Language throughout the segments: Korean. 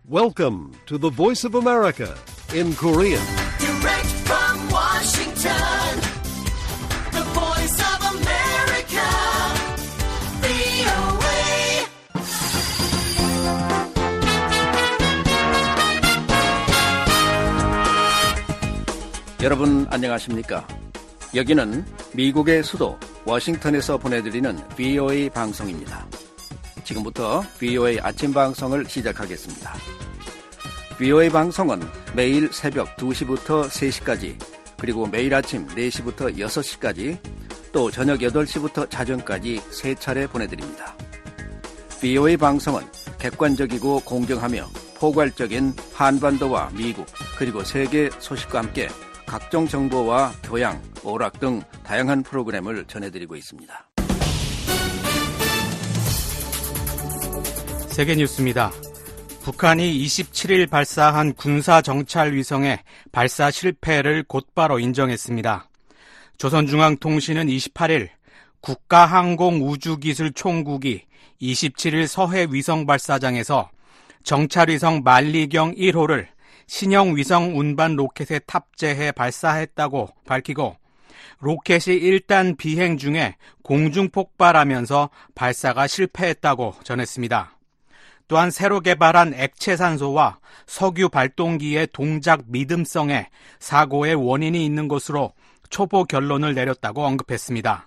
Welcome to the Voice of America in Korean. Direct from Washington, the Voice of America, VOA. 여러분 안녕하십니까? 여기는 미국의 수도 워싱턴에서 보내드리는 VOA 방송입니다. 지금부터 VOA 아침 방송을 시작하겠습니다. VOA 방송은 매일 새벽 2시부터 3시까지, 그리고 매일 아침 4시부터 6시까지, 또 저녁 8시부터 자정까지 3차례 보내드립니다. VOA 방송은 객관적이고 공정하며 포괄적인 한반도와 미국, 그리고 세계 소식과 함께 각종 정보와 교양, 오락 등 다양한 프로그램을 전해드리고 있습니다. 세계 뉴스입니다. 북한이 27일 발사한 군사정찰위성의 발사 실패를 곧바로 인정했습니다. 조선중앙통신은 28일 국가항공우주기술총국이 27일 서해 위성 발사장에서 정찰위성 만리경 1호를 신형 위성 운반 로켓에 탑재해 발사했다고 밝히고, 로켓이 1단 비행 중에 공중 폭발하면서 발사가 실패했다고 전했습니다. 또한 새로 개발한 액체산소와 석유 발동기의 동작 믿음성에 사고의 원인이 있는 것으로 초보 결론을 내렸다고 언급했습니다.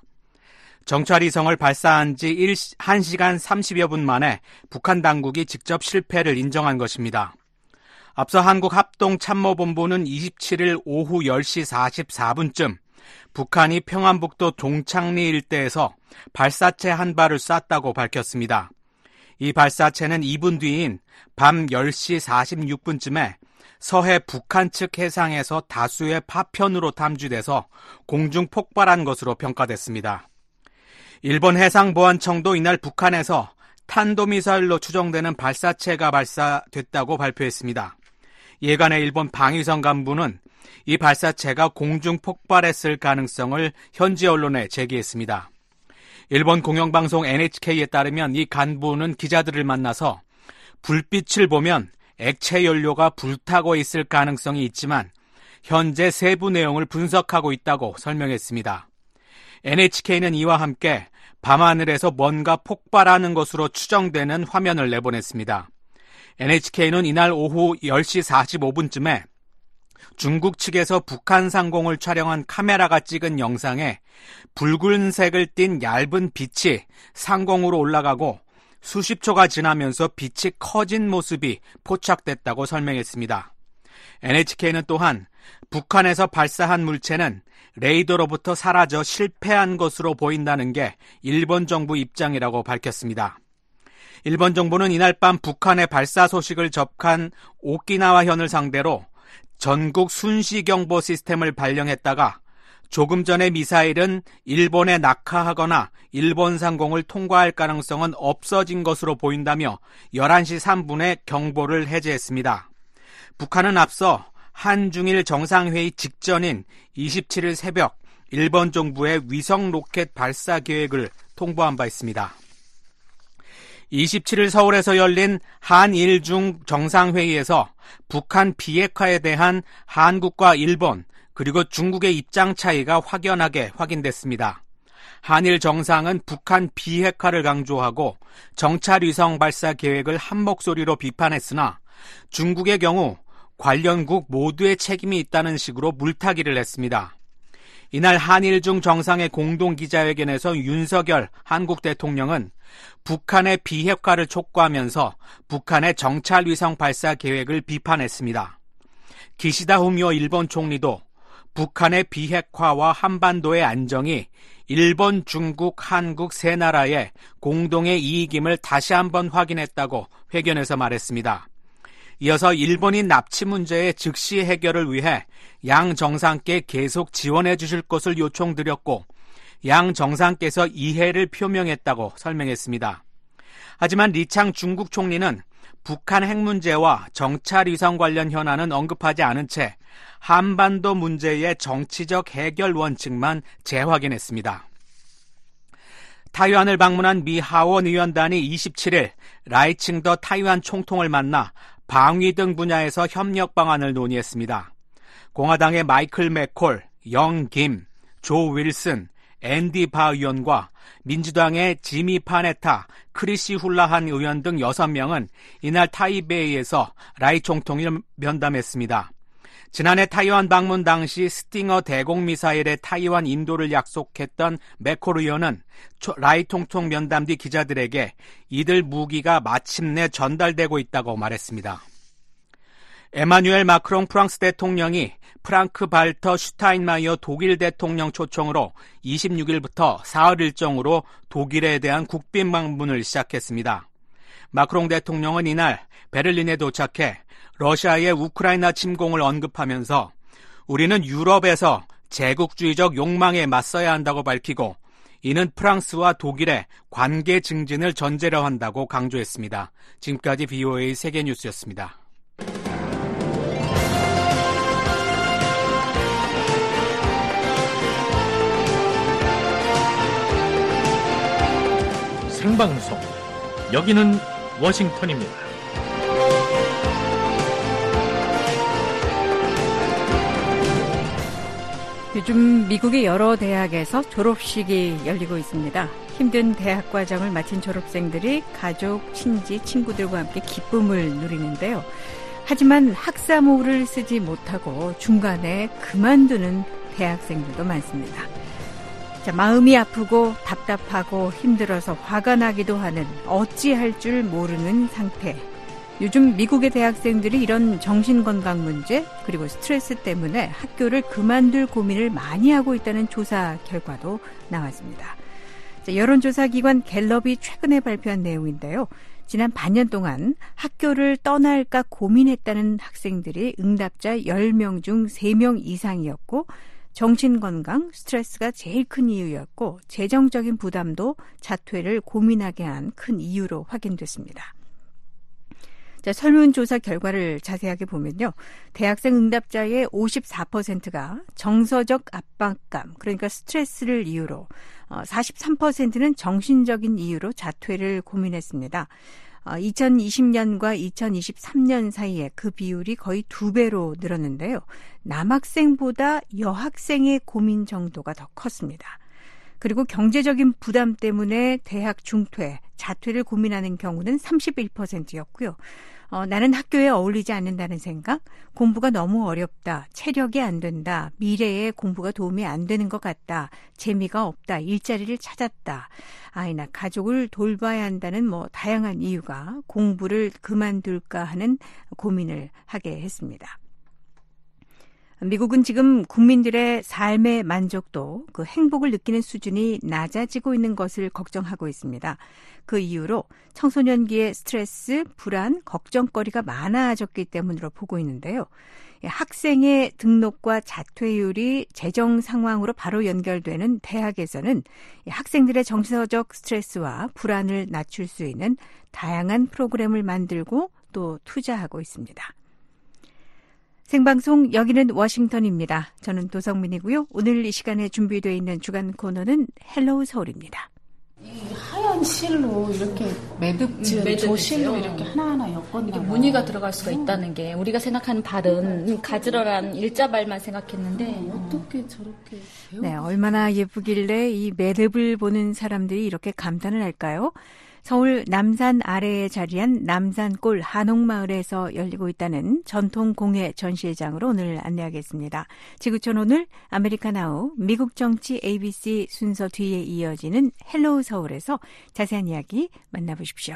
정찰위성을 발사한 지 1시간 30여 분 만에 북한 당국이 직접 실패를 인정한 것입니다. 앞서 한국합동참모본부는 27일 오후 10시 44분쯤 북한이 평안북도 동창리 일대에서 발사체 한 발을 쐈다고 밝혔습니다. 이 발사체는 2분 뒤인 밤 10시 46분쯤에 서해 북한 측 해상에서 다수의 파편으로 탐지돼서 공중 폭발한 것으로 평가됐습니다. 일본 해상보안청도 이날 북한에서 탄도미사일로 추정되는 발사체가 발사됐다고 발표했습니다. 예간의 일본 방위성 간부는 이 발사체가 공중 폭발했을 가능성을 현지 언론에 제기했습니다. 일본 공영방송 NHK에 따르면 이 간부는 기자들을 만나서 불빛을 보면 액체 연료가 불타고 있을 가능성이 있지만 현재 세부 내용을 분석하고 있다고 설명했습니다. NHK는 이와 함께 밤하늘에서 뭔가 폭발하는 것으로 추정되는 화면을 내보냈습니다. NHK는 이날 오후 10시 45분쯤에 중국 측에서 북한 상공을 촬영한 카메라가 찍은 영상에 붉은색을 띤 얇은 빛이 상공으로 올라가고 수십 초가 지나면서 빛이 커진 모습이 포착됐다고 설명했습니다. NHK는 또한 북한에서 발사한 물체는 레이더로부터 사라져 실패한 것으로 보인다는 게 일본 정부 입장이라고 밝혔습니다. 일본 정부는 이날 밤 북한의 발사 소식을 접한 오키나와현을 상대로 전국 순시경보 시스템을 발령했다가 조금 전에 미사일은 일본에 낙하하거나 일본 상공을 통과할 가능성은 없어진 것으로 보인다며 11시 3분에 경보를 해제했습니다. 북한은 앞서 한중일 정상회의 직전인 27일 새벽 일본 정부의 위성 로켓 발사 계획을 통보한 바 있습니다. 27일 서울에서 열린 한일중 정상회의에서 북한 비핵화에 대한 한국과 일본 그리고 중국의 입장 차이가 확연하게 확인됐습니다. 한일 정상은 북한 비핵화를 강조하고 정찰위성 발사 계획을 한 목소리로 비판했으나 중국의 경우 관련국 모두의 책임이 있다는 식으로 물타기를 했습니다. 이날 한일중 정상의 공동기자회견에서 윤석열 한국 대통령은 북한의 비핵화를 촉구하면서 북한의 정찰위성 발사 계획을 비판했습니다. 기시다 후미오 일본 총리도 북한의 비핵화와 한반도의 안정이 일본, 중국, 한국 세 나라의 공동의 이익임을 다시 한번 확인했다고 회견에서 말했습니다. 이어서 일본인 납치 문제의 즉시 해결을 위해 양 정상께 계속 지원해 주실 것을 요청드렸고 양 정상께서 이해를 표명했다고 설명했습니다. 하지만 리창 중국 총리는 북한 핵 문제와 정찰위성 관련 현안은 언급하지 않은 채 한반도 문제의 정치적 해결 원칙만 재확인했습니다. 타이완을 방문한 미 하원 의원단이 27일 라이칭더 타이완 총통을 만나 방위 등 분야에서 협력 방안을 논의했습니다. 공화당의 마이클 맥콜, 영 김, 조 윌슨, 앤디 바 의원과 민주당의 지미 파네타, 크리시 훌라한 의원 등 6명은 이날 타이베이에서 라이 총통을 면담했습니다. 지난해 타이완 방문 당시 스팅어 대공미사일의 타이완 인도를 약속했던 맥콜 의원은 라이 총통 면담 뒤 기자들에게 이들 무기가 마침내 전달되고 있다고 말했습니다. 에마뉴엘 마크롱 프랑스 대통령이 프랑크 발터 슈타인마이어 독일 대통령 초청으로 26일부터 사흘 일정으로 독일에 대한 국빈 방문을 시작했습니다. 마크롱 대통령은 이날 베를린에 도착해 러시아의 우크라이나 침공을 언급하면서 우리는 유럽에서 제국주의적 욕망에 맞서야 한다고 밝히고 이는 프랑스와 독일의 관계 증진을 전제로 한다고 강조했습니다. 지금까지 VOA 세계뉴스였습니다. 생방송, 여기는 워싱턴입니다. 요즘 미국의 여러 대학에서 졸업식이 열리고 있습니다. 힘든 대학 과정을 마친 졸업생들이 가족, 친지, 친구들과 함께 기쁨을 누리는데요. 하지만 학사모를 쓰지 못하고 중간에 그만두는 대학생들도 많습니다. 자, 마음이 아프고 답답하고 힘들어서 화가 나기도 하는 어찌할 줄 모르는 상태. 요즘 미국의 대학생들이 이런 정신건강 문제 그리고 스트레스 때문에 학교를 그만둘 고민을 많이 하고 있다는 조사 결과도 나왔습니다. 자, 여론조사기관 갤럽이 최근에 발표한 내용인데요. 지난 반년 동안 학교를 떠날까 고민했다는 학생들이 응답자 10명 중 3명 이상이었고 정신건강, 스트레스가 제일 큰 이유였고 재정적인 부담도 자퇴를 고민하게 한 큰 이유로 확인됐습니다. 자, 설문조사 결과를 자세하게 보면요. 대학생 응답자의 54%가 정서적 압박감, 그러니까 스트레스를 이유로 43%는 정신적인 이유로 자퇴를 고민했습니다. 2020년과 2023년 사이에 그 비율이 거의 2배로 늘었는데요. 남학생보다 여학생의 고민 정도가 더 컸습니다. 그리고 경제적인 부담 때문에 대학 중퇴, 자퇴를 고민하는 경우는 31%였고요. 나는 학교에 어울리지 않는다는 생각, 공부가 너무 어렵다, 체력이 안 된다, 미래에 공부가 도움이 안 되는 것 같다, 재미가 없다, 일자리를 찾았다, 아이나 가족을 돌봐야 한다는 다양한 이유가 공부를 그만둘까 하는 고민을 하게 했습니다. 미국은 지금 국민들의 삶의 만족도, 그 행복을 느끼는 수준이 낮아지고 있는 것을 걱정하고 있습니다. 그 이유로 청소년기의 스트레스, 불안, 걱정거리가 많아졌기 때문으로 보고 있는데요. 학생의 등록과 자퇴율이 재정 상황으로 바로 연결되는 대학에서는 학생들의 정서적 스트레스와 불안을 낮출 수 있는 다양한 프로그램을 만들고 또 투자하고 있습니다. 생방송 여기는 워싱턴입니다. 저는 도성민이고요. 오늘 이 시간에 준비되어 있는 주간 코너는 헬로우 서울입니다. 이 하얀 실로 이렇게 매듭 지은 조실로 이렇게 하나하나 엮었나 이게 무늬가 들어갈 수가 있다는 게 우리가 생각하는 발은 가지런한 일자발만 생각했는데 어떻게 저렇게 네, 얼마나 예쁘길래 이 매듭을 보는 사람들이 이렇게 감탄을 할까요? 서울 남산 아래에 자리한 남산골 한옥마을에서 열리고 있다는 전통 공예 전시회장으로 오늘 안내하겠습니다. 지구촌 오늘 아메리카나우 미국 정치 ABC 순서 뒤에 이어지는 헬로우 서울에서 자세한 이야기 만나보십시오.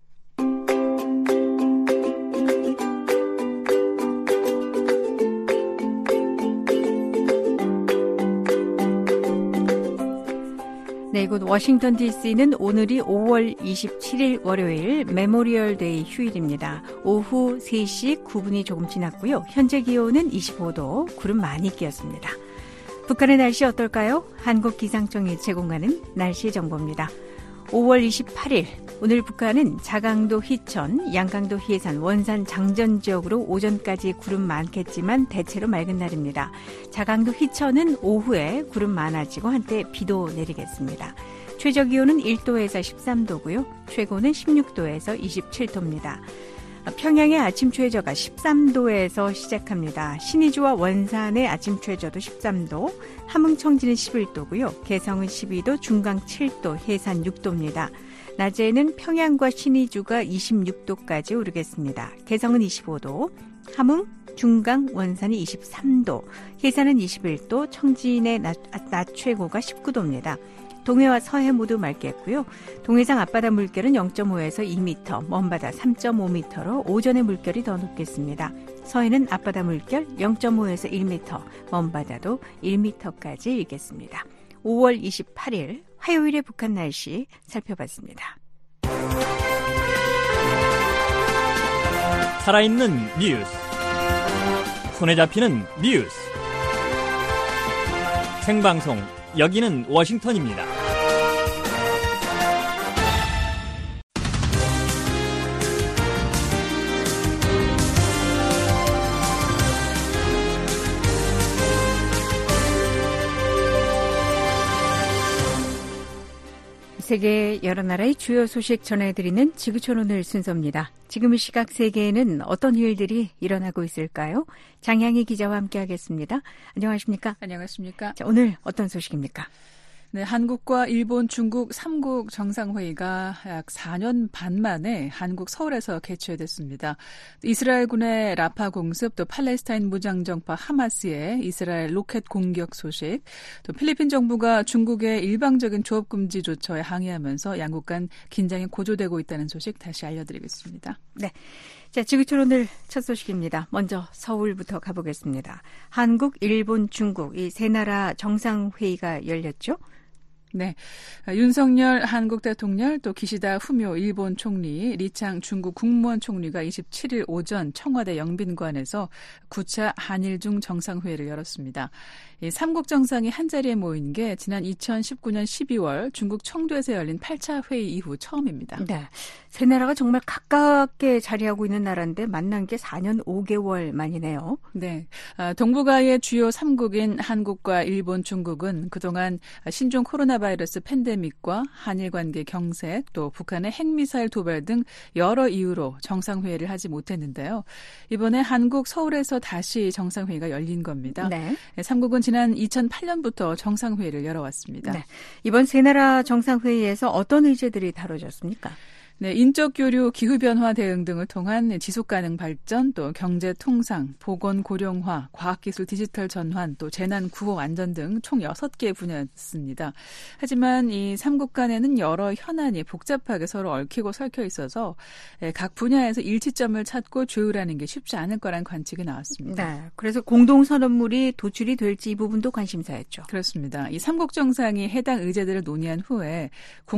네, 이곳 워싱턴 DC는 오늘이 5월 27일 월요일 메모리얼 데이 휴일입니다. 오후 3시 9분이 조금 지났고요. 현재 기온은 25도, 구름 많이 끼었습니다. 북한의 날씨 어떨까요? 한국기상청이 제공하는 날씨 정보입니다. 5월 28일 오늘 북한은 자강도 희천, 양강도 희해산, 원산 장전 지역으로 오전까지 구름 많겠지만 대체로 맑은 날입니다. 자강도 희천은 오후에 구름 많아지고 한때 비도 내리겠습니다. 최저 기온은 1도에서 13도고요. 최고는 16도에서 27도입니다. 평양의 아침 최저가 13도에서 시작합니다. 신의주와 원산의 아침 최저도 13도, 함흥 청진은 11도고요. 개성은 12도, 중강 7도, 해산 6도입니다. 낮에는 평양과 신의주가 26도까지 오르겠습니다. 개성은 25도, 함흥, 중강, 원산이 23도, 해산은 21도, 청진의 낮 최고가 19도입니다. 동해와 서해 모두 맑겠고요. 동해상 앞바다 물결은 0.5에서 2m, 먼바다 3.5m로 오전에 물결이 더 높겠습니다. 서해는 앞바다 물결 0.5에서 1m, 먼바다도 1m까지 일겠습니다. 5월 28일 화요일의 북한 날씨 살펴봤습니다. 살아있는 뉴스, 손에 잡히는 뉴스, 생방송 여기는 워싱턴입니다. 세계 여러 나라의 주요 소식 전해드리는 지구촌 오늘 순서입니다. 지금 이 시각 세계에는 어떤 일들이 일어나고 있을까요? 장향희 기자와 함께하겠습니다. 안녕하십니까? 안녕하십니까? 자, 오늘 어떤 소식입니까? 네, 한국과 일본, 중국 3국 정상회의가 약 4년 반 만에 한국 서울에서 개최됐습니다. 이스라엘군의 라파 공습, 또 팔레스타인 무장정파 하마스의 이스라엘 로켓 공격 소식, 또 필리핀 정부가 중국의 일방적인 조업 금지 조처에 항의하면서 양국 간 긴장이 고조되고 있다는 소식 다시 알려드리겠습니다. 네. 자, 지구촌 오늘 첫 소식입니다. 먼저 서울부터 가보겠습니다. 한국, 일본, 중국 이 세 나라 정상회의가 열렸죠? 네, 윤석열 한국 대통령 또 기시다 후미오 일본 총리, 리창 중국 국무원 총리가 27일 오전 청와대 영빈관에서 9차 한일중 정상회의를 열었습니다. 이 3국 정상이 한자리에 모인 게 지난 2019년 12월 중국 청도에서 열린 8차 회의 이후 처음입니다. 네, 세 나라가 정말 가깝게 자리하고 있는 나라인데 만난 게 4년 5개월 만이네요. 네, 동북아의 주요 3국인 한국과 일본, 중국은 그동안 신종 코로나 바이러스 팬데믹과 한일 관계 경색, 또 북한의 핵미사일 도발 등 여러 이유로 정상회의를 하지 못했는데요. 이번에 한국 서울에서 다시 정상회의가 열린 겁니다. 네. 3국은 지난 2008년부터 정상회의를 열어왔습니다. 네. 이번 세 나라 정상회의에서 어떤 의제들이 다뤄졌습니까? 네, 인적 교류, 기후변화 대응 등을 통한 지속가능 발전, 또 경제 통상, 보건 고령화, 과학기술 디지털 전환, 또 재난 구호 안전 등 총 6개 분야였습니다. 하지만 이 3국 간에는 여러 현안이 복잡하게 서로 얽히고 설켜 있어서 각 분야에서 일치점을 찾고 조율하는 게 쉽지 않을 거란 관측이 나왔습니다. 네, 그래서 공동선언물이 도출이 될지 이 부분도 관심사였죠. 그렇습니다. 이 3국 정상이 해당 의제들을 논의한 후에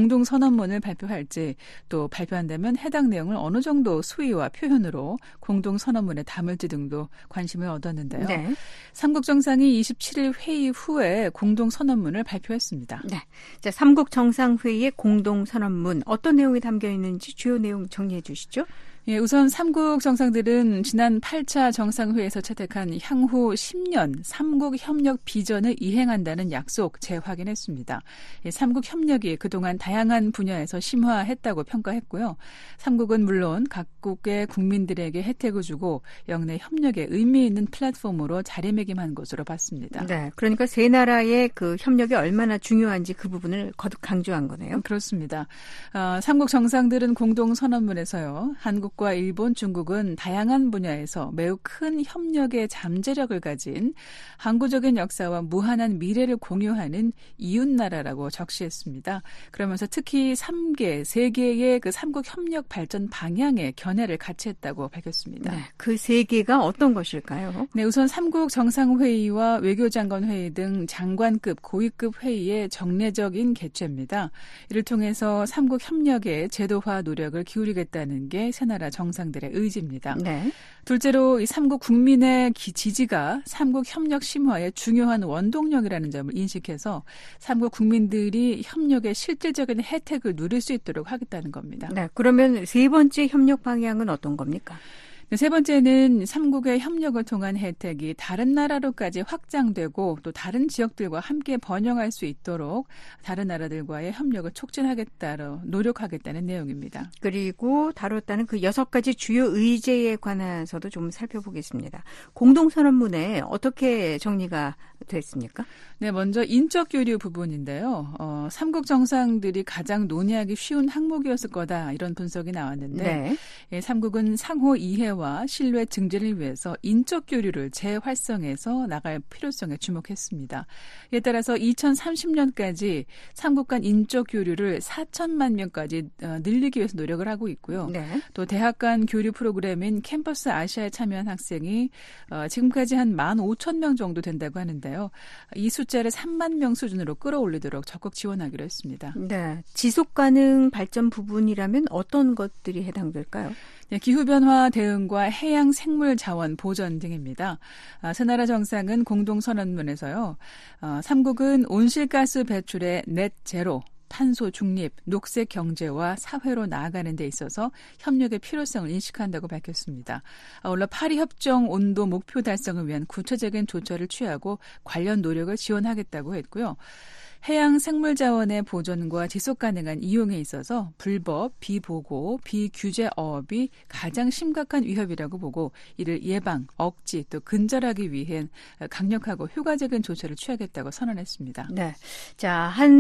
공동선언문을 발표할지 또 발표한다면 해당 내용을 어느 정도 수위와 표현으로 공동선언문에 담을지 등도 관심을 얻었는데요. 네. 3국 정상이 27일 회의 후에 공동선언문을 발표했습니다. 네. 자, 3국 정상회의의 공동선언문 어떤 내용이 담겨 있는지 주요 내용 정리해 주시죠. 예, 우선 3국 정상들은 지난 8차 정상회의에서 채택한 향후 10년 3국 협력 비전을 이행한다는 약속 재확인했습니다. 3국 협력이 그동안 다양한 분야에서 심화했다고 평가했고요. 3국은 물론 각국의 국민들에게 혜택을 주고 영내 협력에 의미 있는 플랫폼으로 자리매김한 것으로 봤습니다. 네, 그러니까 세 나라의 그 협력이 얼마나 중요한지 그 부분을 거듭 강조한 거네요. 그렇습니다. 3국 정상들은 공동선언문에서요. 한국 과 일본, 중국은 다양한 분야에서 매우 큰 협력의 잠재력을 가진 항구적인 역사와 무한한 미래를 공유하는 이웃나라라고 적시했습니다. 그러면서 특히 3개의 그 3국 협력 발전 방향의 견해를 같이 했다고 밝혔습니다. 네, 그 세 개가 어떤 것일까요? 네, 우선 3국 정상회의와 외교장관회의 등 장관급, 고위급 회의의 정례적인 개최입니다. 이를 통해서 3국 협력의 제도화 노력을 기울이겠다는 게 세 나라 정상들의 의지입니다. 네. 둘째로 이 3국 국민의 지지가 3국 협력 심화의 중요한 원동력이라는 점을 인식해서 3국 국민들이 협력의 실질적인 혜택을 누릴 수 있도록 하겠다는 겁니다. 네, 그러면 세 번째 협력 방향은 어떤 겁니까? 세 번째는 삼국의 협력을 통한 혜택이 다른 나라로까지 확장되고 또 다른 지역들과 함께 번영할 수 있도록 다른 나라들과의 협력을 촉진하겠다로 노력하겠다는 내용입니다. 그리고 다뤘다는 그 6가지 주요 의제에 관해서도 좀 살펴보겠습니다. 공동선언문에 어떻게 정리가 됐습니까? 네, 먼저 인적 교류 부분인데요. 삼국 정상들이 가장 논의하기 쉬운 항목이었을 거다 이런 분석이 나왔는데 네. 예, 삼국은 상호 이해와 신뢰 증진을 위해서 인적 교류를 재활성해서 나갈 필요성에 주목했습니다. 이에 따라서 2030년까지 삼국 간 인적 교류를 4천만 명까지 늘리기 위해서 노력을 하고 있고요. 네. 또 대학 간 교류 프로그램인 캠퍼스 아시아에 참여한 학생이 지금까지 한 15,000명 정도 된다고 하는데요. 이 숫자를 3만 명 수준으로 끌어올리도록 적극 지원하기로 했습니다. 네. 지속 가능 발전 부분이라면 어떤 것들이 해당될까요? 네, 기후변화 대응과 해양 생물 자원 보전 등입니다. 세 나라 정상은 공동선언문에서요. 삼국은 온실가스 배출의 넷 제로, 탄소 중립, 녹색 경제와 사회로 나아가는 데 있어서 협력의 필요성을 인식한다고 밝혔습니다. 아울러 파리 협정 온도 목표 달성을 위한 구체적인 조처를 취하고 관련 노력을 지원하겠다고 했고요. 해양 생물 자원의 보존과 지속 가능한 이용에 있어서 불법, 비보고, 비규제 어업이 가장 심각한 위협이라고 보고 이를 예방, 억지 또 근절하기 위해 강력하고 효과적인 조처를 취하겠다고 선언했습니다. 네. 자,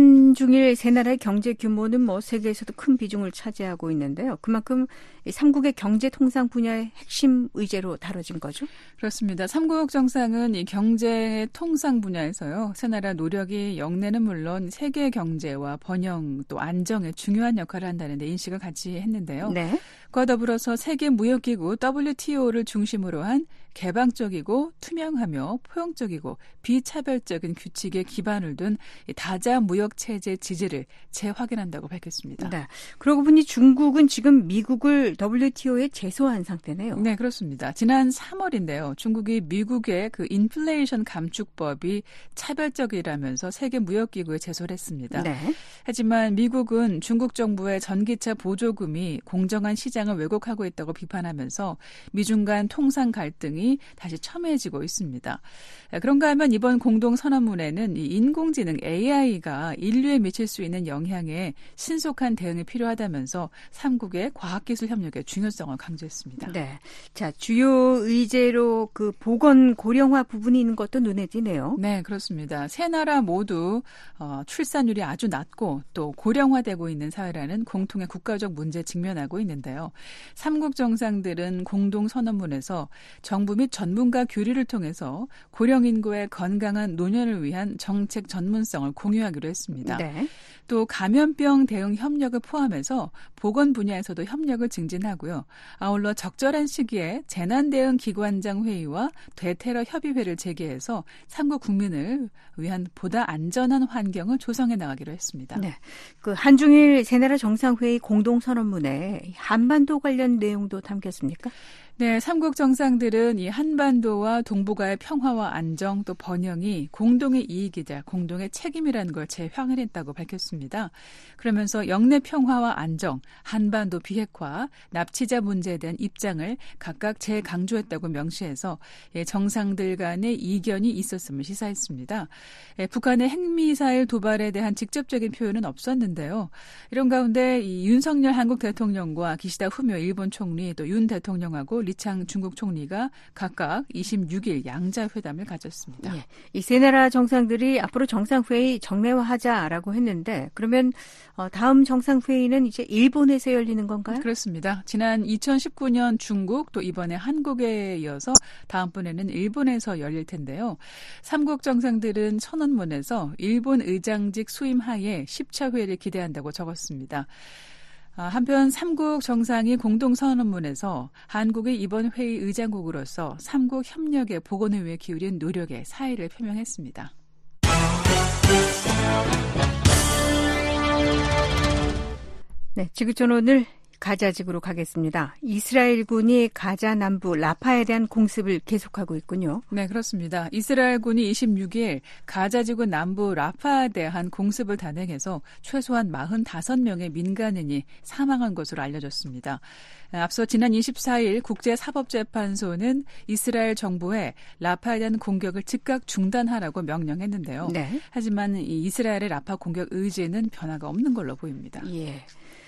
한중일 세 나라의 경제 규모는 세계에서도 큰 비중을 차지하고 있는데요. 그만큼 삼국의 경제 통상 분야의 핵심 의제로 다뤄진 거죠? 그렇습니다. 삼국 정상은 이 경제 통상 분야에서요. 세 나라 노력이 영내는 물론 세계 경제와 번영 또 안정에 중요한 역할을 한다는 데 인식을 같이 했는데요. 네. 그와 더불어서 세계무역기구 WTO를 중심으로 한 개방적이고 투명하며 포용적이고 비차별적인 규칙에 기반을 둔 다자 무역체제 지지를 재확인한다고 밝혔습니다. 네. 그러고 보니 중국은 지금 미국을 WTO에 제소한 상태네요. 네, 그렇습니다. 지난 3월인데요. 중국이 미국의 그 인플레이션 감축법이 차별적이라면서 세계무역기구에 제소를 했습니다. 네. 하지만 미국은 중국 정부의 전기차 보조금이 공정한 시장을 왜곡하고 있다고 비판하면서 미중 간 통상 갈등이 다시 첨예해지고 있습니다. 그런가 하면 이번 공동선언문에는 이 인공지능 AI가 인류에 미칠 수 있는 영향에 신속한 대응이 필요하다면서 삼국의 과학기술 협력의 중요성을 강조했습니다. 네. 자, 주요 의제로 그 보건 고령화 부분이 있는 것도 눈에 띄네요. 네, 그렇습니다. 세 나라 모두 출산율이 아주 낮고 또 고령화되고 있는 사회라는 공통의 국가적 문제에 직면하고 있는데요. 삼국 정상들은 공동선언문에서 정부 및 전문가 교류를 통해서 고령 인구의 건강한 노년을 위한 정책 전문성을 공유하기로 했습니다. 네. 또 감염병 대응 협력을 포함해서 보건 분야에서도 협력을 증진하고요. 아울러 적절한 시기에 재난대응기관장 회의와 대테러 협의회를 재개해서 삼국 국민을 위한 보다 안전한 환경을 조성해 나가기로 했습니다. 네. 그 한중일 세 나라 정상회의 공동선언문에 한반도 관련 내용도 담겼습니까? 네, 삼국 정상들은 이 한반도와 동북아의 평화와 안정 또 번영이 공동의 이익이자 공동의 책임이라는 걸 재확인했다고 밝혔습니다. 그러면서 영내 평화와 안정, 한반도 비핵화, 납치자 문제에 대한 입장을 각각 재강조했다고 명시해서 정상들 간의 이견이 있었음을 시사했습니다. 북한의 핵미사일 도발에 대한 직접적인 표현은 없었는데요. 이런 가운데 이 윤석열 한국 대통령과 기시다 후미오 일본 총리 또 윤 대통령하고 리창 중국 총리가 각각 26일 양자회담을 가졌습니다. 예, 이 세 나라 정상들이 앞으로 정상회의 정례화하자라고 했는데 그러면 다음 정상회의는 이제 일본에서 열리는 건가요? 그렇습니다. 지난 2019년 중국 또 이번에 한국에 이어서 다음번에는 일본에서 열릴 텐데요. 삼국 정상들은 선언문에서 일본 의장직 수임 하에 10차 회의를 기대한다고 적었습니다. 한편 삼국 정상이 공동선언문에서 한국의 이번 회의 의장국으로서 삼국 협력의 복원을 위해 기울인 노력에 사의를 표명했습니다. 네, 지구촌 오늘 가자지구로 가겠습니다. 이스라엘군이 가자 남부 라파에 대한 공습을 계속하고 있군요. 네, 그렇습니다. 이스라엘군이 26일 가자지구 남부 라파에 대한 공습을 단행해서 최소한 45명의 민간인이 사망한 것으로 알려졌습니다. 앞서 지난 24일 국제사법재판소는 이스라엘 정부에 라파에 대한 공격을 즉각 중단하라고 명령했는데요. 네. 하지만 이 이스라엘의 라파 공격 의지는 변화가 없는 걸로 보입니다. 예.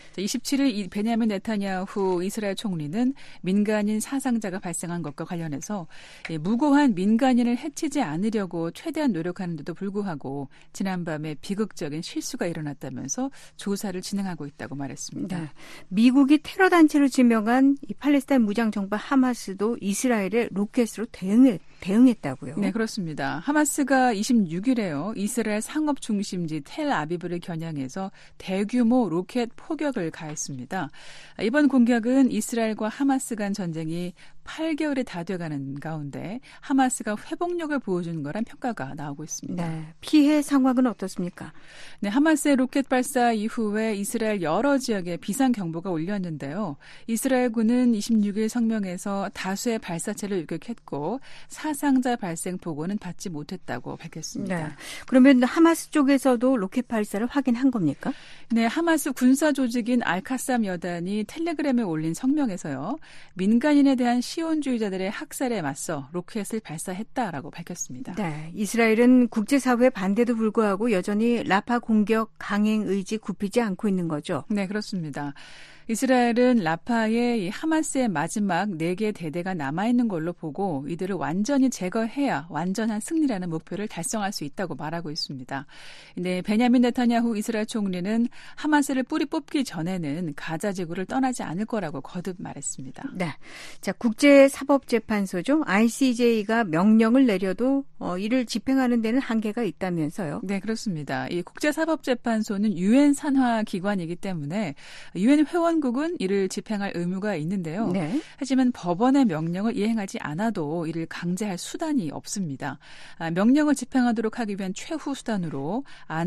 27일 베냐민 네타냐후 이스라엘 총리는 민간인 사상자가 발생한 것과 관련해서 무고한 민간인을 해치지 않으려고 최대한 노력하는데도 불구하고 지난밤에 비극적인 실수가 일어났다면서 조사를 진행하고 있다고 말했습니다. 네. 미국이 테러 단체로 지명한 이 팔레스타인 무장정파 하마스도 이스라엘의 로켓으로 대응했다고요. 네, 그렇습니다. 하마스가 26일에요. 이스라엘 상업 중심지 텔아비브를 겨냥해서 대규모 로켓 포격을 가했습니다. 이번 공격은 이스라엘과 하마스 간 전쟁이 8개월이 다 돼가는 가운데 하마스가 회복력을 보여준 거란 평가가 나오고 있습니다. 네, 피해 상황은 어떻습니까? 네, 하마스의 로켓 발사 이후에 이스라엘 여러 지역에 비상경보가 울렸는데요. 이스라엘군은 26일 성명에서 다수의 발사체를 일격했고 사상자 발생 보고는 받지 못했다고 밝혔습니다. 네. 그러면 하마스 쪽에서도 로켓 발사를 확인한 겁니까? 네, 하마스 군사 조직인 알카삼 여단이 텔레그램에 올린 성명에서요. 민간인에 대한 시온주의자들의 학살에 맞서 로켓을 발사했다라고 밝혔습니다. 네, 이스라엘은 국제사회의 반대도 불구하고 여전히 라파 공격 강행 의지 굽히지 않고 있는 거죠? 네, 그렇습니다. 이스라엘은 라파에 하마스의 마지막 4개 대대가 남아있는 걸로 보고 이들을 완전히 제거해야 완전한 승리라는 목표를 달성할 수 있다고 말하고 있습니다. 네, 베냐민 네타냐후 이스라엘 총리는 하마스를 뿌리 뽑기 전에는 가자 지구를 떠나지 않을 거라고 거듭 말했습니다. 네, 자 국제사법재판소죠. ICJ가 명령을 내려도 이를 집행하는 데는 한계가 있다면서요? 네, 그렇습니다. 이 국제사법재판소는 유엔 산하 기관이기 때문에 유엔 회원국은 이를 집행할 의무가 있는데요. 네. 하지만 법원의 명령을 이행하지 않아도 이를 강제할 수단이 없습니다. 명령을 집행하도록 하기 위한 최후 수단으로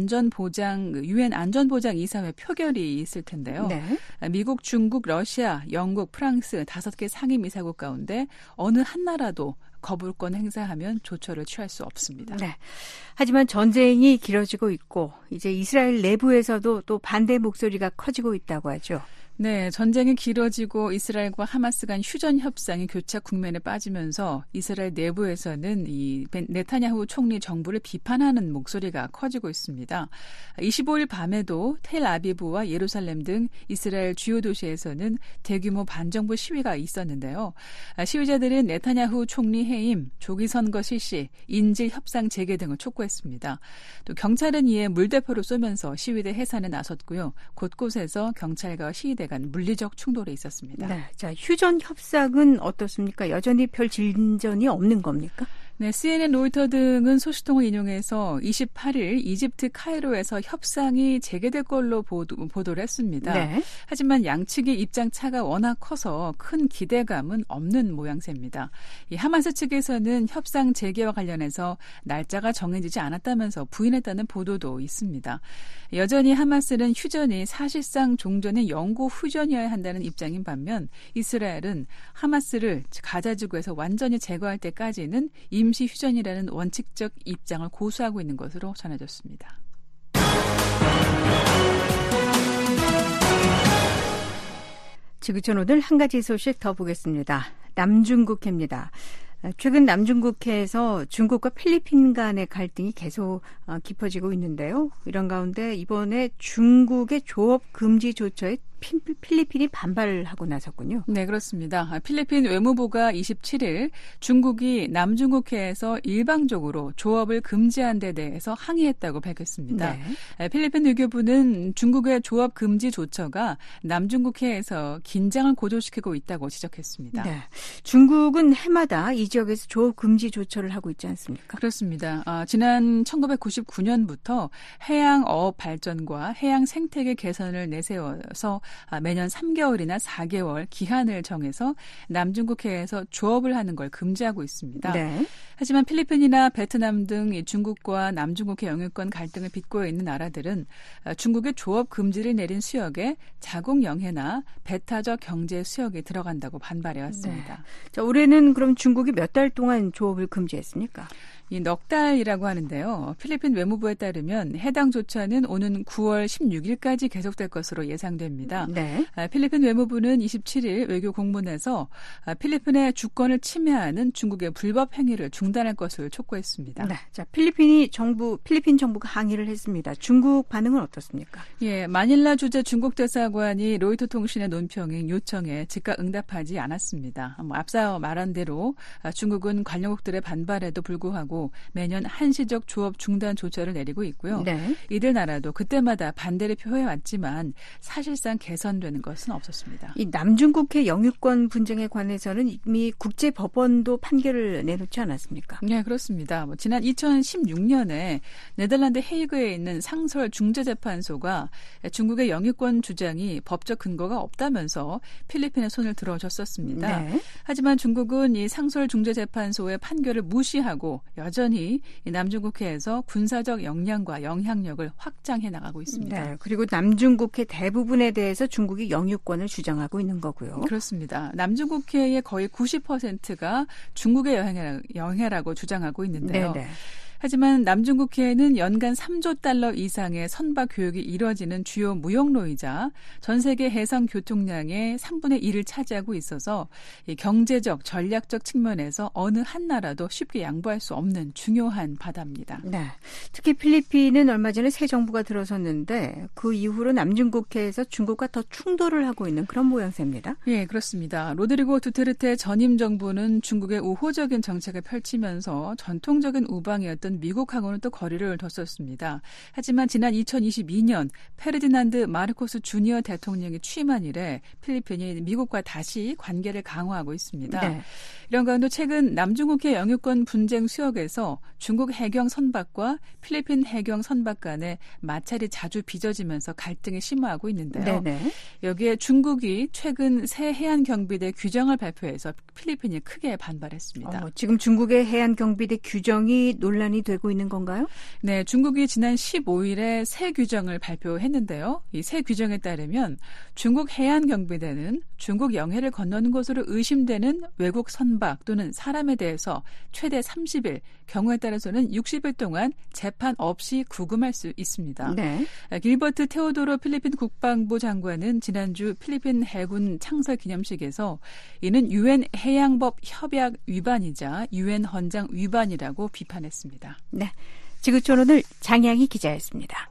유엔 안전보장이사회 표결이 있을 텐데요. 네. 미국, 중국, 러시아, 영국, 프랑스 5개 상임이사국 가운데 어느 한 나라도 거부권 행사하면 조처를 취할 수 없습니다. 네. 하지만 전쟁이 길어지고 있고 이제 이스라엘 내부에서도 또 반대 목소리가 커지고 있다고 하죠. 네, 전쟁이 길어지고 이스라엘과 하마스 간 휴전 협상이 교착 국면에 빠지면서 이스라엘 내부에서는 이 네타냐후 총리 정부를 비판하는 목소리가 커지고 있습니다. 25일 밤에도 텔아비브와 예루살렘 등 이스라엘 주요 도시에서는 대규모 반정부 시위가 있었는데요. 시위자들은 네타냐후 총리 해임, 조기 선거 실시, 인질 협상 재개 등을 촉구했습니다. 또 경찰은 이에 물대포를 쏘면서 시위대 해산에 나섰고요. 곳곳에서 경찰과 시위대 간 물리적 충돌이 있었습니다. 네, 자 휴전 협상은 어떻습니까? 여전히 별 진전이 없는 겁니까? 네, CNN, 로이터 등은 소식통을 인용해서 28일 이집트 카이로에서 협상이 재개될 걸로 보도를 했습니다. 네. 하지만 양측의 입장 차가 워낙 커서 큰 기대감은 없는 모양새입니다. 이 하마스 측에서는 협상 재개와 관련해서 날짜가 정해지지 않았다면서 부인했다는 보도도 있습니다. 여전히 하마스는 휴전이 사실상 종전의 영구 휴전이어야 한다는 입장인 반면 이스라엘은 하마스를 가자지구에서 완전히 제거할 때까지는 임시 휴전이라는 원칙적 입장을 고수하고 있는 것으로 전해졌습니다. 지구촌 오늘 한 가지 소식 더 보겠습니다. 남중국해입니다. 최근 남중국해에서 중국과 필리핀 간의 갈등이 계속 깊어지고 있는데요. 이런 가운데 이번에 중국의 조업 금지 조처에 필리핀이 반발을 하고 나섰군요. 네, 그렇습니다. 필리핀 외무부가 27일 중국이 남중국해에서 일방적으로 조업을 금지한 데 대해서 항의했다고 밝혔습니다. 네. 필리핀 외교부는 중국의 조업 금지 조처가 남중국해에서 긴장을 고조시키고 있다고 지적했습니다. 네. 중국은 해마다 이 지역에서 조업 금지 조처를 하고 있지 않습니까? 그렇습니다. 지난 1999년부터 해양어업 발전과 해양 생태계 개선을 내세워서 매년 3개월이나 4개월 기한을 정해서 남중국해에서 조업을 하는 걸 금지하고 있습니다. 네. 하지만 필리핀이나 베트남 등 중국과 남중국해 영유권 갈등을 빚고 있는 나라들은 중국의 조업 금지를 내린 수역에 자국 영해나 배타적 경제 수역이 들어간다고 반발해왔습니다. 네. 자, 올해는 그럼 중국이 몇 달 동안 조업을 금지했습니까? 이 넉 달이라고 하는데요. 필리핀 외무부에 따르면 해당 조처는 오는 9월 16일까지 계속될 것으로 예상됩니다. 네. 필리핀 외무부는 27일 외교 공문에서 필리핀의 주권을 침해하는 중국의 불법 행위를 중단할 것을 촉구했습니다. 네. 자, 필리핀 정부가 항의를 했습니다. 중국 반응은 어떻습니까? 예, 마닐라 주재 중국 대사관이 로이터 통신의 논평인 요청에 즉각 응답하지 않았습니다. 앞서 말한 대로 중국은 관련국들의 반발에도 불구하고 매년 한시적 조업 중단 조처를 내리고 있고요. 네. 이들 나라도 그때마다 반대를 표해왔지만 사실상 개선되는 것은 없었습니다. 이 남중국해 영유권 분쟁에 관해서는 이미 국제법원도 판결을 내놓지 않았습니까? 네, 그렇습니다. 지난 2016년에 네덜란드 헤이그에 있는 상설 중재재판소가 중국의 영유권 주장이 법적 근거가 없다면서 필리핀의 손을 들어줬었습니다. 네. 하지만 중국은 이 상설 중재재판소의 판결을 무시하고 여전히 남중국해에서 군사적 역량과 영향력을 확장해 나가고 있습니다. 네, 그리고 남중국해 대부분에 대해서 중국이 영유권을 주장하고 있는 거고요. 그렇습니다. 남중국해의 거의 90%가 중국의 영해라고 주장하고 있는데요. 네네. 하지만 남중국해에는 연간 3조 달러 이상의 선박 교육이 이뤄지는 주요 무역로이자 전 세계 해상 교통량의 3분의 1을 차지하고 있어서 경제적, 전략적 측면에서 어느 한 나라도 쉽게 양보할 수 없는 중요한 바다입니다. 네. 특히 필리핀은 얼마 전에 새 정부가 들어섰는데 그 이후로 남중국해에서 중국과 더 충돌을 하고 있는 그런 모양새입니다. 네, 그렇습니다. 로드리고 두테르테 전임 정부는 중국의 우호적인 정책을 펼치면서 전통적인 우방이었던 미국하고는 또 거리를 뒀었습니다. 하지만 지난 2022년 페르디난드 마르코스 주니어 대통령이 취임한 이래 필리핀이 미국과 다시 관계를 강화하고 있습니다. 네. 이런 가운데 최근 남중국해 영유권 분쟁 수역에서 중국 해경 선박과 필리핀 해경 선박 간에 마찰이 자주 빚어지면서 갈등이 심화하고 있는데요. 네네. 여기에 중국이 최근 새 해안경비대 규정을 발표해서 필리핀이 크게 반발했습니다. 지금 중국의 해안경비대 규정이 논란이 되고 있는 건가요? 네, 중국이 지난 15일에 새 규정을 발표했는데요. 이 새 규정에 따르면 중국 해안경비대는 중국 영해를 건너는 것으로 의심되는 외국 선박 또는 사람에 대해서 최대 30일, 경우에 따라서는 60일 동안 재판 없이 구금할 수 있습니다. 네. 길버트 테오도로 필리핀 국방부 장관은 지난주 필리핀 해군 창설 기념식에서 이는 유엔 해양법 협약 위반이자 유엔 헌장 위반이라고 비판했습니다. 네, 지구촌 오늘 장양희 기자였습니다.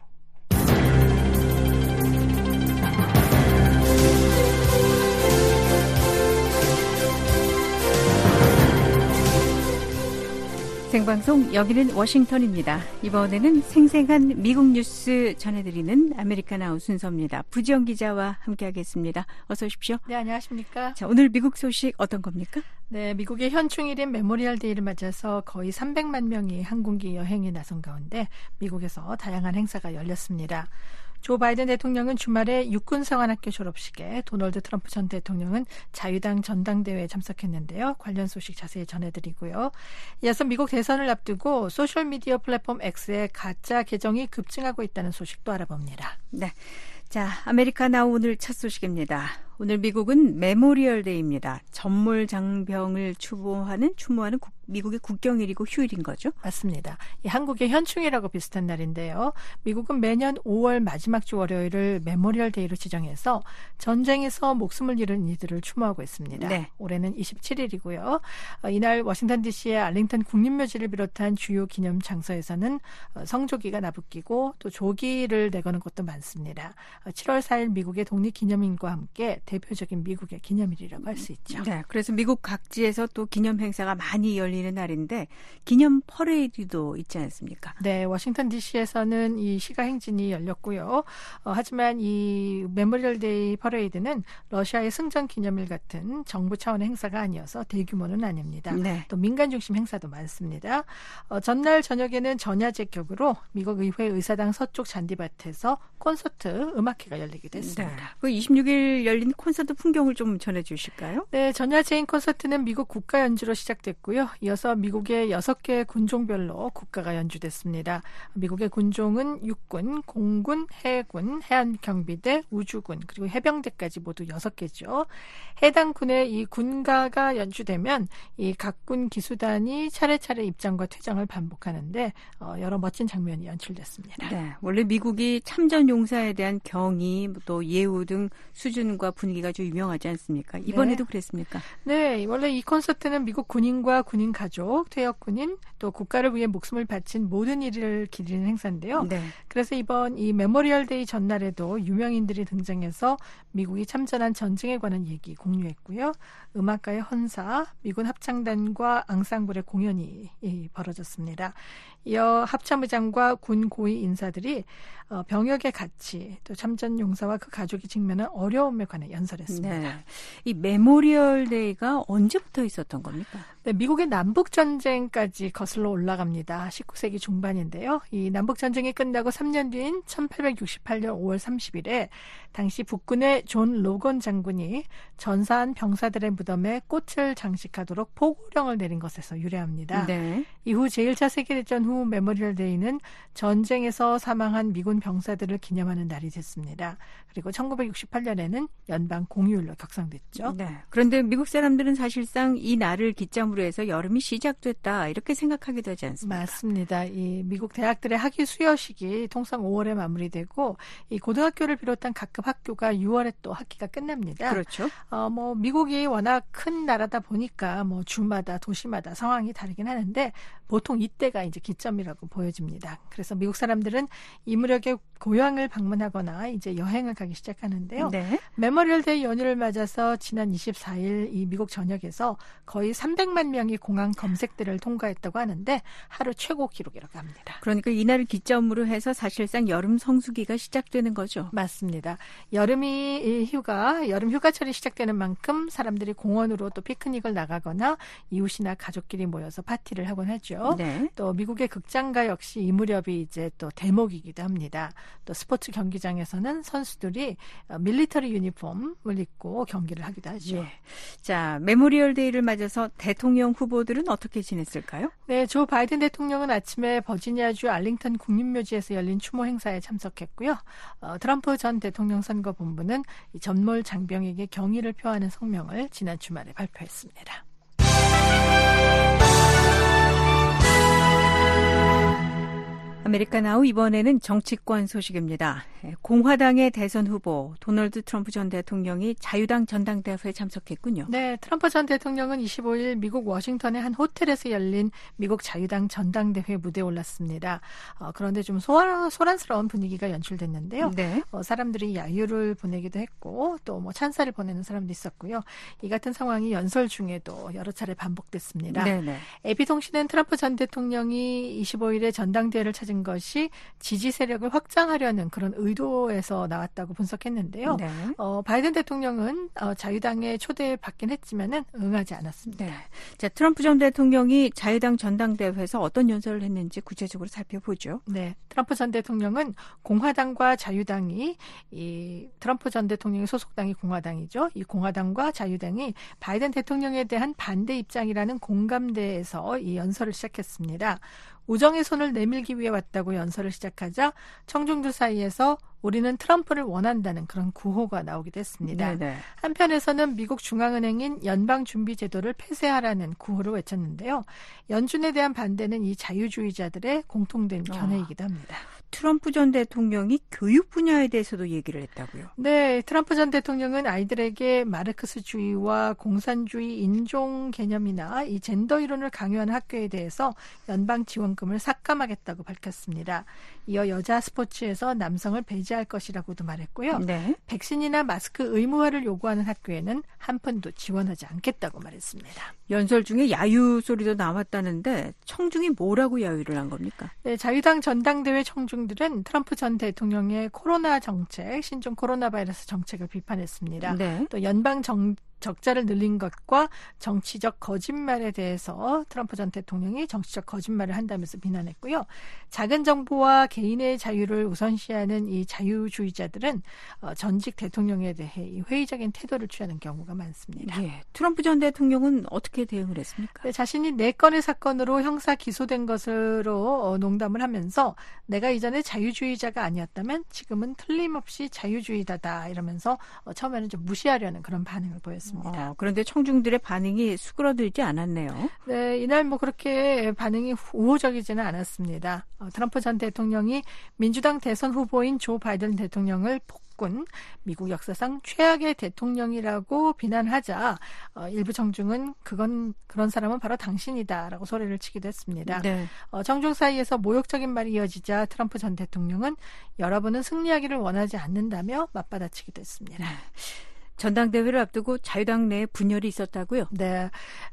생방송 여기는 워싱턴입니다. 이번에는 생생한 미국 뉴스 전해드리는 아메리카나우 순서입니다. 부지영 기자와 함께하겠습니다. 어서 오십시오. 네, 안녕하십니까. 자, 오늘 미국 소식 어떤 겁니까? 네, 미국의 현충일인 메모리얼 데이를 맞아서 거의 300만 명이 항공기 여행에 나선 가운데 미국에서 다양한 행사가 열렸습니다. 조 바이든 대통령은 주말에 육군사관학교 졸업식에, 도널드 트럼프 전 대통령은 자유당 전당대회에 참석했는데요. 관련 소식 자세히 전해드리고요. 이어서 미국 대선을 앞두고 소셜미디어 플랫폼 X의 가짜 계정이 급증하고 있다는 소식도 알아봅니다. 네, 자, 아메리카나우 오늘 첫 소식입니다. 오늘 미국은 메모리얼 데이입니다. 전몰장병을 추모하는 미국의 국경일이고 휴일인 거죠? 맞습니다. 이 한국의 현충일하고 비슷한 날인데요. 미국은 매년 5월 마지막 주 월요일을 메모리얼 데이로 지정해서 전쟁에서 목숨을 잃은 이들을 추모하고 있습니다. 네. 올해는 27일이고요. 이날 워싱턴 DC의 알링턴 국립묘지를 비롯한 주요 기념 장소에서는 성조기가 나부끼고 또 조기를 내거는 곳도 많습니다. 7월 4일 미국의 독립기념일과 함께 대표적인 미국의 기념일이라고 할 수 있죠. 네, 그래서 미국 각지에서 또 기념 행사가 많이 열리는 날인데 기념 퍼레이드도 있지 않습니까? 네, 워싱턴 DC에서는 이 시가 행진이 열렸고요. 하지만 이 메모리얼 데이 퍼레이드는 러시아의 승전 기념일 같은 정부 차원의 행사가 아니어서 대규모는 아닙니다. 네. 또 민간 중심 행사도 많습니다. 전날 저녁에는 전야제 격으로 미국 의회 의사당 서쪽 잔디밭에서 콘서트 음악회가 열리기도 했습니다. 네. 그 26일 열린 콘서트 풍경을 좀 전해주실까요? 네, 전야제인 콘서트는 미국 국가 연주로 시작됐고요. 이어서 미국의 6개 군종별로 국가가 연주됐습니다. 미국의 군종은 육군, 공군, 해군, 해안경비대, 우주군, 그리고 해병대까지 모두 6개죠. 해당 군의 이 군가가 연주되면 이 각 군 기수단이 차례차례 입장과 퇴장을 반복하는데 여러 멋진 장면이 연출됐습니다. 네, 원래 미국이 참전 용사에 대한 경의, 또 예우 등 수준과 분위기가 좀 유명하지 않습니까? 이번에도 네. 그랬습니까? 네, 원래 이 콘서트는 미국 군인과 군인 가족, 퇴역 군인, 또 국가를 위해 목숨을 바친 모든 일을 기리는 행사인데요. 네. 그래서 이번 이 메모리얼 데이 전날에도 유명인들이 등장해서 미국이 참전한 전쟁에 관한 얘기 공유했고요. 음악가의 헌사, 미군 합창단과 앙상블의 공연이 벌어졌습니다. 이어 합참의장과 군 고위 인사들이 병역의 가치, 또 참전 용사와 그 가족이 직면한 어려움에 관해 연설했습니다. 네. 이 메모리얼 데이가 언제부터 있었던 겁니까? 네, 미국의 남북전쟁까지 거슬러 올라갑니다. 19세기 중반인데요. 이 남북전쟁이 끝나고 3년 뒤인 1868년 5월 30일에 당시 북군의 존 로건 장군이 전사한 병사들의 무덤에 꽃을 장식하도록 포고령을 내린 것에서 유래합니다. 네. 이후 제1차 세계대전 후 메모리얼 데이는 전쟁에서 사망한 미군 병사들을 기념하는 날이 됐습니다. 그리고 1968년에는 연방 공휴일로 격상됐죠. 네. 그런데 미국 사람들은 사실상 이 날을 기점으로 해서 여름이 시작됐다 이렇게 생각하기도 하지 않습니까? 맞습니다. 이 미국 대학들의 학위 수여식이 통상 5월에 마무리되고 이 고등학교를 비롯한 각급 학교가 6월에 또 학기가 끝납니다. 그렇죠. 미국이 워낙 큰 나라다 보니까 주마다 도시마다 상황이 다르긴 하는데 보통 이때가 이제 기점이라고 보여집니다. 그래서 미국 사람들은 이 무렵에 고향을 방문하거나 이제 여행을 가기 시작하는데요. 네. 메모리얼 데이 연휴를 맞아서 지난 24일 이 미국 전역에서 거의 300만 명이 공항 검색대를 통과했다고 하는데 하루 최고 기록이라고 합니다. 그러니까 이날을 기점으로 해서 사실상 여름 성수기가 시작되는 거죠. 맞습니다. 여름 휴가철이 시작되는 만큼 사람들이 공원으로 또 피크닉을 나가거나 이웃이나 가족끼리 모여서 파티를 하곤 하죠. 네. 또 미국의 극장가 역시 이 무렵이 이제 또 대목이기도 합니다. 또 스포츠 경기장에서는 선수들이 밀리터리 유니폼을 입고 경기를 하기도 하죠. 예. 자, 메모리얼 데이를 맞아서 대통령 후보들은 어떻게 지냈을까요? 네, 조 바이든 대통령은 아침에 버지니아주 알링턴 국립묘지에서 열린 추모 행사에 참석했고요. 트럼프 전 대통령 선거본부는 이 전몰 장병에게 경의를 표하는 성명을 지난 주말에 발표했습니다. 아메리카나우 이번에는 정치권 소식입니다. 공화당의 대선 후보 도널드 트럼프 전 대통령이 자유당 전당대회에 참석했군요. 네, 트럼프 전 대통령은 25일 미국 워싱턴의 한 호텔에서 열린 미국 자유당 전당대회 무대에 올랐습니다. 그런데 좀 소란스러운 분위기가 연출됐는데요. 네. 사람들이 야유를 보내기도 했고 또 찬사를 보내는 사람도 있었고요. 이 같은 상황이 연설 중에도 여러 차례 반복됐습니다. 네네. AP통신은 트럼프 전 대통령이 25일에 전당대회를 찾은 것이 지지 세력을 확장하려는 그런 의도에서 나왔다고 분석했는데요. 네. 바이든 대통령은 자유당의 초대에 받긴 했지만은 응하지 않았습니다. 네. 자, 트럼프 전 대통령이 자유당 전당대회에서 어떤 연설을 했는지 구체적으로 살펴보죠. 네, 트럼프 전 대통령은 공화당과 자유당이 이 트럼프 전 대통령의 소속당이 공화당이죠. 이 공화당과 자유당이 바이든 대통령에 대한 반대 입장이라는 공감대에서 이 연설을 시작했습니다. 우정의 손을 내밀기 위해 왔다고 연설을 시작하자 청중들 사이에서 우리는 트럼프를 원한다는 그런 구호가 나오기도 했습니다. 네네. 한편에서는 미국 중앙은행인 연방준비제도를 폐쇄하라는 구호를 외쳤는데요. 연준에 대한 반대는 이 자유주의자들의 공통된 견해이기도 합니다. 트럼프 전 대통령이 교육 분야에 대해서도 얘기를 했다고요? 네, 트럼프 전 대통령은 아이들에게 마르크스주의와 공산주의 인종 개념이나 이 젠더 이론을 강요하는 학교에 대해서 연방 지원금을 삭감하겠다고 밝혔습니다. 이어 여자 스포츠에서 남성을 배제하는 제재할 것이라고도 말했고요. 네. 백신이나 마스크 의무화를 요구하는 학교에는 한 푼도 지원하지 않겠다고 말했습니다. 연설 중에 야유 소리도 나왔다는데 청중이 뭐라고 야유를 한 겁니까? 네, 자유당 전당대회 청중들은 트럼프 전 대통령의 코로나 정책, 신종 코로나 바이러스 정책을 비판했습니다. 네. 또 연방 적자를 늘린 것과 정치적 거짓말에 대해서 트럼프 전 대통령이 정치적 거짓말을 한다면서 비난했고요. 작은 정부와 개인의 자유를 우선시하는 이 자유주의자들은 전직 대통령에 대해 이 회의적인 태도를 취하는 경우가 많습니다. 예. 트럼프 전 대통령은 어떻게 대응을 했습니까? 네, 자신이 4건의 사건으로 형사 기소된 것으로 농담을 하면서 내가 이전에 자유주의자가 아니었다면 지금은 틀림없이 자유주의자다 이러면서 처음에는 좀 무시하려는 그런 반응을 보였습니다. 그런데 청중들의 반응이 수그러들지 않았네요. 네, 이날 그렇게 반응이 우호적이지는 않았습니다. 트럼프 전 대통령이 민주당 대선 후보인 조 바이든 대통령을 폭군, 미국 역사상 최악의 대통령이라고 비난하자 일부 청중은 그런 사람은 바로 당신이다라고 소리를 치기도 했습니다. 네. 청중 사이에서 모욕적인 말이 이어지자 트럼프 전 대통령은 여러분은 승리하기를 원하지 않는다며 맞받아치기도 했습니다. 전당대회를 앞두고 자유당 내에 분열이 있었다고요? 네.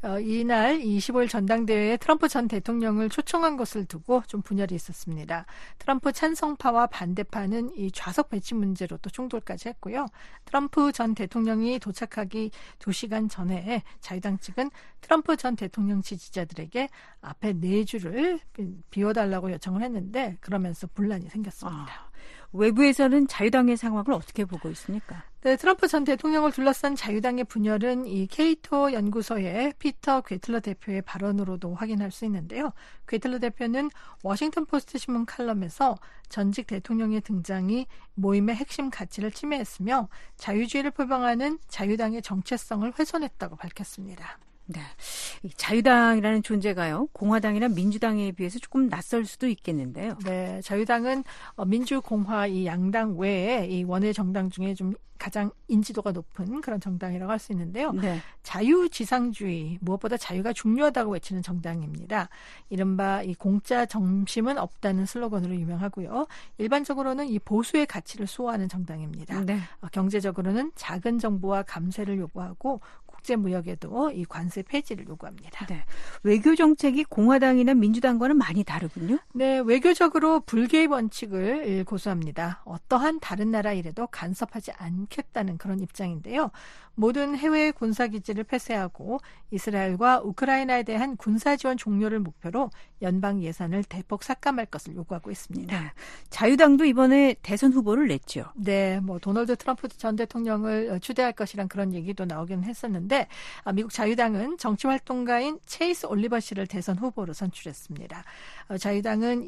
이날 25일 전당대회에 트럼프 전 대통령을 초청한 것을 두고 좀 분열이 있었습니다. 트럼프 찬성파와 반대파는 이 좌석 배치 문제로 또 충돌까지 했고요. 트럼프 전 대통령이 도착하기 2시간 전에 자유당 측은 트럼프 전 대통령 지지자들에게 앞에 4줄을 비워달라고 요청을 했는데 그러면서 분란이 생겼습니다. 외부에서는 자유당의 상황을 어떻게 보고 있습니까? 네, 트럼프 전 대통령을 둘러싼 자유당의 분열은 이 케이토 연구소의 피터 괴틀러 대표의 발언으로도 확인할 수 있는데요. 괴틀러 대표는 워싱턴 포스트 신문 칼럼에서 전직 대통령의 등장이 모임의 핵심 가치를 침해했으며 자유주의를 표방하는 자유당의 정체성을 훼손했다고 밝혔습니다. 네, 이 자유당이라는 존재가요, 공화당이나 민주당에 비해서 조금 낯설 수도 있겠는데요. 네, 자유당은 민주, 공화 이 양당 외에 이 원외 정당 중에 좀 가장 인지도가 높은 그런 정당이라고 할 수 있는데요. 네. 자유지상주의, 무엇보다 자유가 중요하다고 외치는 정당입니다. 이른바 이 공짜 점심은 없다는 슬로건으로 유명하고요. 일반적으로는 이 보수의 가치를 수호하는 정당입니다. 네. 경제적으로는 작은 정부와 감세를 요구하고 국제무역에도 이 관세 폐지를 요구합니다. 네. 외교 정책이 공화당이나 민주당과는 많이 다르군요. 네, 외교적으로 불개입 원칙을 고수합니다. 어떠한 다른 나라 일에도 간섭하지 않겠다는 그런 입장인데요. 모든 해외 군사기지를 폐쇄하고 이스라엘과 우크라이나에 대한 군사지원 종료를 목표로 연방 예산을 대폭 삭감할 것을 요구하고 있습니다. 네. 자유당도 이번에 대선 후보를 냈죠. 네, 도널드 트럼프 전 대통령을 추대할 것이란 그런 얘기도 나오긴 했었는데 미국 자유당은 정치활동가인 체이스 올리버 씨를 대선 후보로 선출했습니다. 자유당은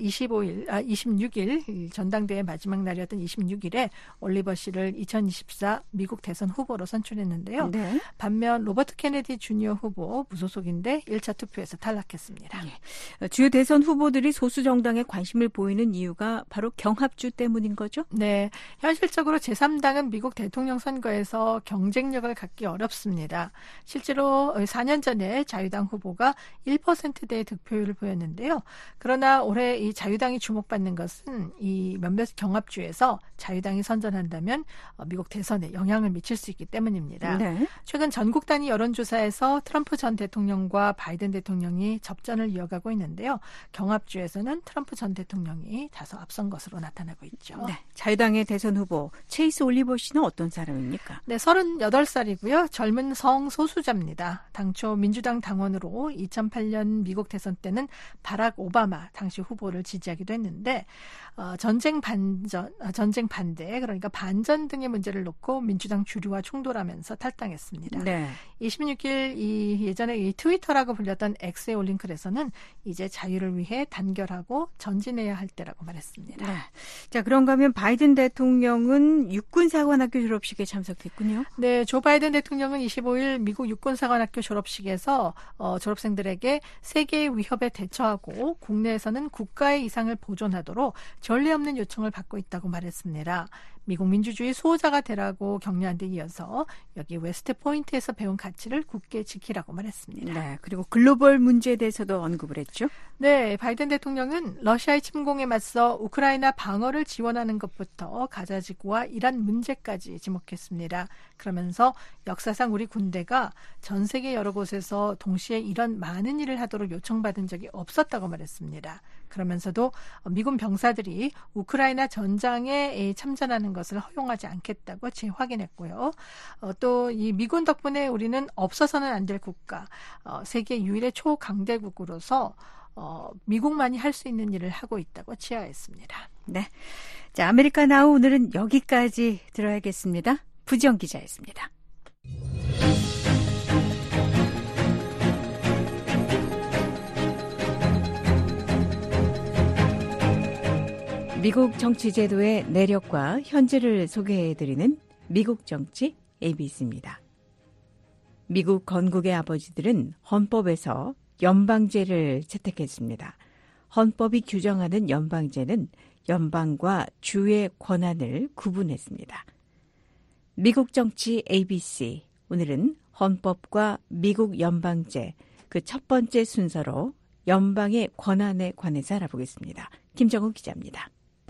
26일 전당대회 마지막 날이었던 26일에 올리버 씨를 2024 미국 대선 후보로 선출했는데요. 네. 반면 로버트 케네디 주니어 후보 무소속인데 1차 투표에서 탈락했습니다. 예. 주요 대선 후보들이 소수 정당에 관심을 보이는 이유가 바로 경합주 때문인 거죠? 네. 현실적으로 제3당은 미국 대통령 선거에서 경쟁력을 갖기 어렵습니다. 실제로 4년 전에 자유당 후보가 1%대의 득표율을 보였는데요. 그러나 올해 이 자유당이 주목받는 것은 이 몇몇 경합주에서 자유당이 선전한다면 미국 대선에 영향을 미칠 수 있기 때문입니다. 네. 최근 전국 단위 여론조사에서 트럼프 전 대통령과 바이든 대통령이 접전을 이어가고 있는데요. 경합주에서는 트럼프 전 대통령이 다소 앞선 것으로 나타나고 있죠. 네. 자유당의 대선 후보 체이스 올리버 씨는 어떤 사람입니까? 네, 38살이고요. 젊은 성소수자입니다. 당초 민주당 당원으로 2008년 미국 대선 때는 바락 오바마 당시 후보를 지지하기도 했는데 전쟁 반대, 그러니까 반전 등의 문제를 놓고 민주당 주류와 충돌하면서 탈당했습니다. 네. 26일 예전에 이 트위터라고 불렸던 X에 올린 글에서는 이제 자유를 위해 단결하고 전진해야 할 때라고 말했습니다. 네. 자, 그런가 하면 바이든 대통령은 육군사관학교 졸업식에 참석했군요. 네, 조 바이든 대통령은 25일 미국 육군사관학교 졸업식에서 졸업생들에게 세계의 위협에 대처하고 국내에서는 국가의 이상을 보존하도록 전례 없는 요청을 받고 있다고 말했습니다. 미국 민주주의 수호자가 되라고 격려한 데 이어서 여기 웨스트 포인트에서 배운 가치를 굳게 지키라고 말했습니다. 네, 그리고 글로벌 문제에 대해서도 언급을 했죠. 네, 바이든 대통령은 러시아의 침공에 맞서 우크라이나 방어를 지원하는 것부터 가자지구와 이란 문제까지 지목했습니다. 그러면서 역사상 우리 군대가 전 세계 여러 곳에서 동시에 이런 많은 일을 하도록 요청받은 적이 없었다고 말했습니다. 그러면서도 미군 병사들이 우크라이나 전장에 참전하는 것을 허용하지 않겠다고 재확인했고요. 또 이 미군 덕분에 우리는 없어서는 안 될 국가, 세계 유일의 초강대국으로서 미국만이 할 수 있는 일을 하고 있다고 치하했습니다. 네, 자, 아메리카 나우 오늘은 여기까지 들어야겠습니다. 부지영 기자였습니다. 미국 정치 제도의 내력과 현재를 소개해드리는 미국 정치 ABC입니다. 미국 건국의 아버지들은 헌법에서 연방제를 채택했습니다. 헌법이 규정하는 연방제는 연방과 주의 권한을 구분했습니다. 미국 정치 ABC, 오늘은 헌법과 미국 연방제, 그 첫 번째 순서로 연방의 권한에 관해서 알아보겠습니다. 김정우 기자입니다.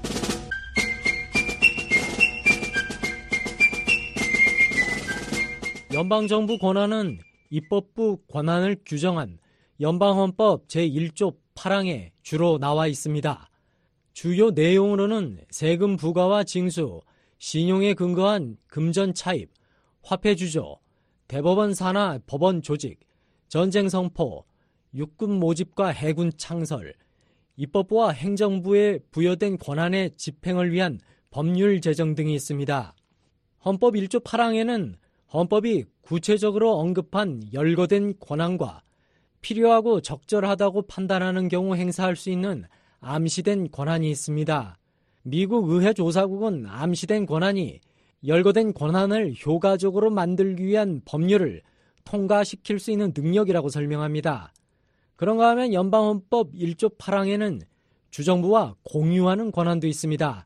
연방정부 권한은 입법부 권한을 규정한 연방헌법 제1조 8항에 주로 나와 있습니다. 주요 내용으로는 세금 부과와 징수, 신용에 근거한 금전 차입, 화폐 주조, 대법원 산하 법원 조직, 전쟁 선포, 육군 모집과 해군 창설, 입법부와 행정부에 부여된 권한의 집행을 위한 법률 제정 등이 있습니다. 헌법 1조 8항에는 헌법이 구체적으로 언급한 열거된 권한과 필요하고 적절하다고 판단하는 경우 행사할 수 있는 암시된 권한이 있습니다. 미국 의회 조사국은 암시된 권한이 열거된 권한을 효과적으로 만들기 위한 법률을 통과시킬 수 있는 능력이라고 설명합니다. 그런가 하면 연방헌법 1조 8항에는 주정부와 공유하는 권한도 있습니다.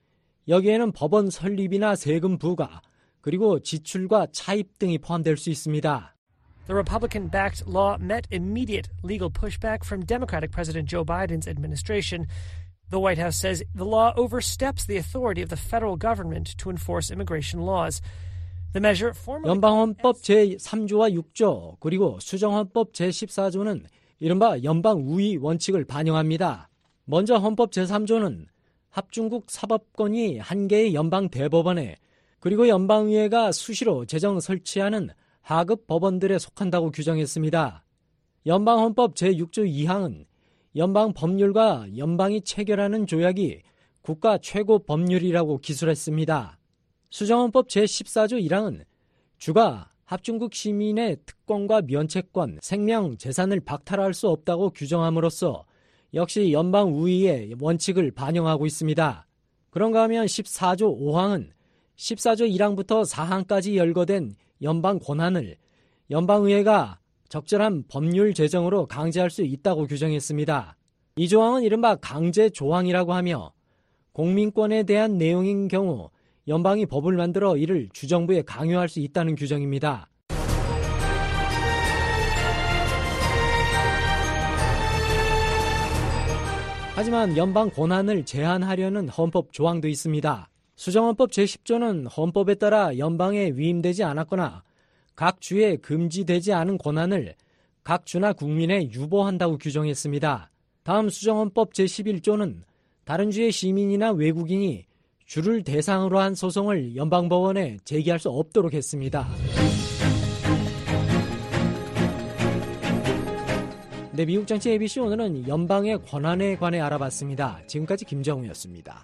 여기에는 법원 설립이나 세금 부과, 그리고 지출과 차입 등이 포함될 수 있습니다. The Republican-backed law met immediate legal pushback from Democratic President Joe Biden's administration. The White House says the law oversteps the authority of the federal government to enforce immigration laws. The measure formally... 연방헌법 제3조와 6조, 그리고 수정헌법 제14조는 이른바 연방 우위 원칙을 반영합니다. 먼저 헌법 제3조는 합중국 사법권이 한 개의 연방 대법원에 그리고 연방의회가 수시로 제정 설치하는 하급 법원들에 속한다고 규정했습니다. 연방헌법 제6조 2항은 연방 법률과 연방이 체결하는 조약이 국가 최고 법률이라고 기술했습니다. 수정헌법 제14조 1항은 주가 합중국 시민의 특권과 면책권, 생명, 재산을 박탈할 수 없다고 규정함으로써 역시 연방 우위의 원칙을 반영하고 있습니다. 그런가 하면 14조 5항은 14조 1항부터 4항까지 열거된 연방 권한을 연방의회가 적절한 법률 제정으로 강제할 수 있다고 규정했습니다. 이 조항은 이른바 강제 조항이라고 하며 공민권에 대한 내용인 경우 연방이 법을 만들어 이를 주정부에 강요할 수 있다는 규정입니다. 하지만 연방 권한을 제한하려는 헌법 조항도 있습니다. 수정헌법 제10조는 헌법에 따라 연방에 위임되지 않았거나 각 주에 금지되지 않은 권한을 각 주나 국민에 유보한다고 규정했습니다. 다음 수정헌법 제11조는 다른 주의 시민이나 외국인이 주를 대상으로 한 소송을 연방법원에 제기할 수 없도록 했습니다. 네, 미국 정치 ABC 오늘은 연방의 권한에 관해 알아봤습니다. 지금까지 김정우였습니다.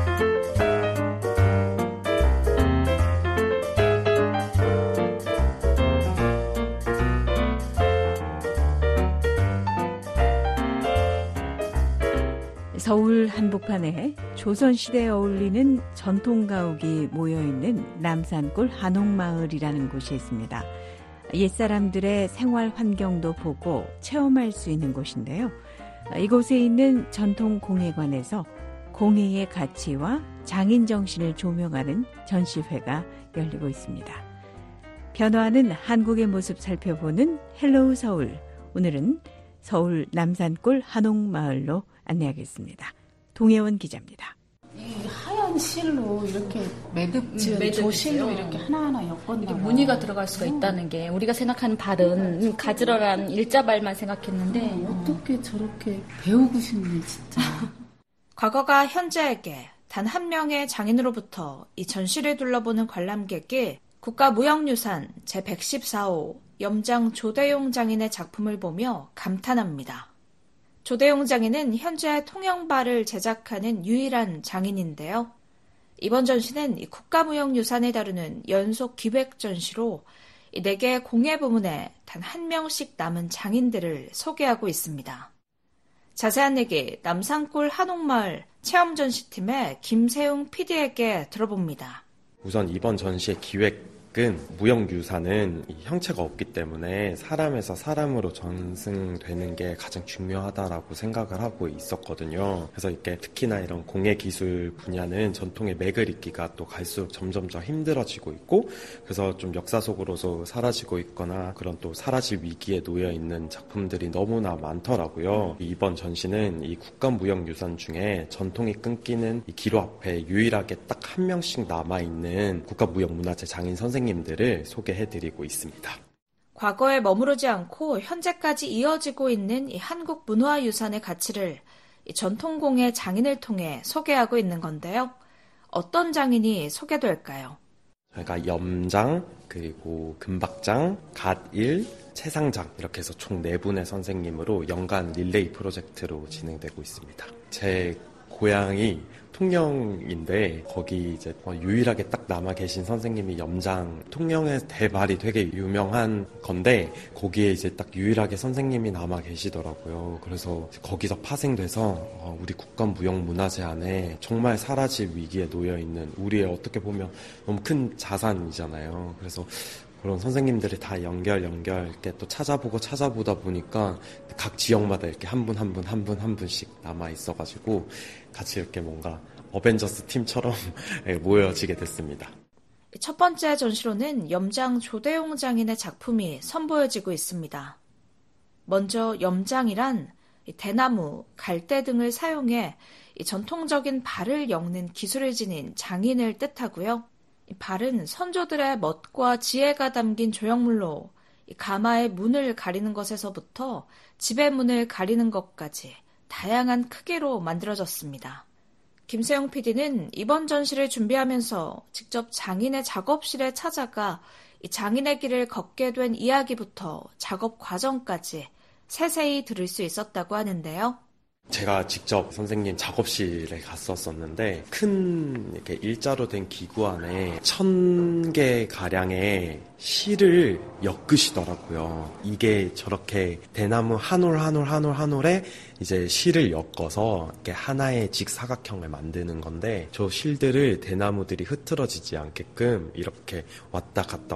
서울 한복판에 조선시대에 어울리는 전통가옥이 모여있는 남산골 한옥마을이라는 곳이 있습니다. 옛사람들의 생활 환경도 보고 체험할 수 있는 곳인데요. 이곳에 있는 전통 공예관에서 공예의 가치와 장인 정신을 조명하는 전시회가 열리고 있습니다. 변화하는 한국의 모습 살펴보는 헬로우 서울. 오늘은 서울 남산골 한옥마을로 안내하겠습니다. 동혜원 기자입니다. 이 하얀 실로 이렇게 매듭 지은 조실로 이렇게 하나하나 엮었나 봐요. 무늬가 들어갈 수가 있다는 게 우리가 생각하는 발은 가지런한 일자발만 생각했는데 어떻게 저렇게 배우고 싶니 진짜. 과거가 현재에게 단 한 명의 장인으로부터 이 전시를 둘러보는 관람객이 국가무형유산 제114호 염장 조대용 장인의 작품을 보며 감탄합니다. 조대용 장인은 현재 통영발을 제작하는 유일한 장인인데요. 이번 전시는 국가무형유산을 다루는 연속 기획 전시로 4개 공예 부문에 단 한 명씩 남은 장인들을 소개하고 있습니다. 자세한 얘기 남산골 한옥마을 체험전시팀의 김세웅 PD에게 들어봅니다. 우선 이번 전시의 기획은 무형유산은 형체가 없기 때문에 사람에서 사람으로 전승되는 게 가장 중요하다라고 생각을 하고 있었거든요. 그래서 이렇게 특히나 이런 공예 기술 분야는 전통의 맥을 잇기가 또 갈수록 점점 더 힘들어지고 있고, 그래서 좀 역사 속으로서 사라지고 있거나 그런 또 사라질 위기에 놓여 있는 작품들이 너무나 많더라고요. 이번 전시는 이 국가무형유산 중에 전통이 끊기는 이 기로 앞에 유일하게 딱 한 명씩 남아있는 국가무형문화재 장인 선생님들을 소개해드리고 있습니다. 과거에 머무르지 않고 현재까지 이어지고 있는 이 한국 문화유산의 가치를 이 전통공예 장인을 통해 소개하고 있는 건데요. 어떤 장인이 소개될까요? 저희가 염장, 그리고 금박장, 갓일, 채상장 이렇게 해서 총 4분의 선생님으로 연간 릴레이 프로젝트로 진행되고 있습니다. 제 고향이 통영인데 거기 이제 유일하게 딱 남아 계신 선생님이 염장, 통영의 대발이 되게 유명한 건데 거기에 이제 딱 유일하게 선생님이 남아 계시더라고요. 그래서 거기서 파생돼서 우리 국가무형문화재 안에 정말 사라질 위기에 놓여 있는 우리의 어떻게 보면 너무 큰 자산이잖아요. 그래서 그런 선생님들이 다 연결 이렇게 또 찾아보다 보니까 각 지역마다 이렇게 한 분씩 남아 있어가지고 같이 이렇게 뭔가 어벤져스 팀처럼 모여지게 됐습니다. 첫 번째 전시로는 염장 조대용 장인의 작품이 선보여지고 있습니다. 먼저 염장이란 대나무, 갈대 등을 사용해 전통적인 발을 엮는 기술을 지닌 장인을 뜻하고요. 이 발은 선조들의 멋과 지혜가 담긴 조형물로 가마의 문을 가리는 것에서부터 집의 문을 가리는 것까지 다양한 크기로 만들어졌습니다. 김세영 PD는 이번 전시를 준비하면서 직접 장인의 작업실에 찾아가 이 장인의 길을 걷게 된 이야기부터 작업 과정까지 세세히 들을 수 있었다고 하는데요. 제가 직접 선생님 작업실에 갔었었는데 큰 이렇게 일자로 된 기구 안에 1000개 가량의 실을 엮으시더라고요. 이게 저렇게 대나무 한 올에 이제 실을 엮어서 이렇게 하나의 직사각형을 만드는 건데 저 실들을 대나무들이 흐트러지지 않게끔 이렇게 왔다 갔다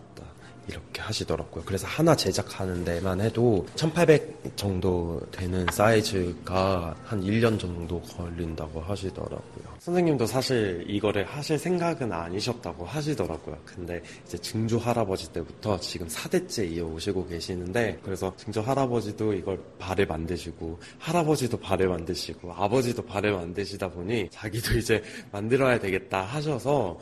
이렇게 하시더라고요. 그래서 하나 제작하는 데만 해도 1800 정도 되는 사이즈가 한 1년 정도 걸린다고 하시더라고요. 선생님도 사실 이거를 하실 생각은 아니셨다고 하시더라고요. 근데 이제 증조 할아버지 때부터 지금 4대째 이어오시고 계시는데, 그래서 증조 할아버지도 이걸 발을 만드시고 할아버지도 발을 만드시고 아버지도 발을 만드시다 보니 자기도 이제 만들어야 되겠다 하셔서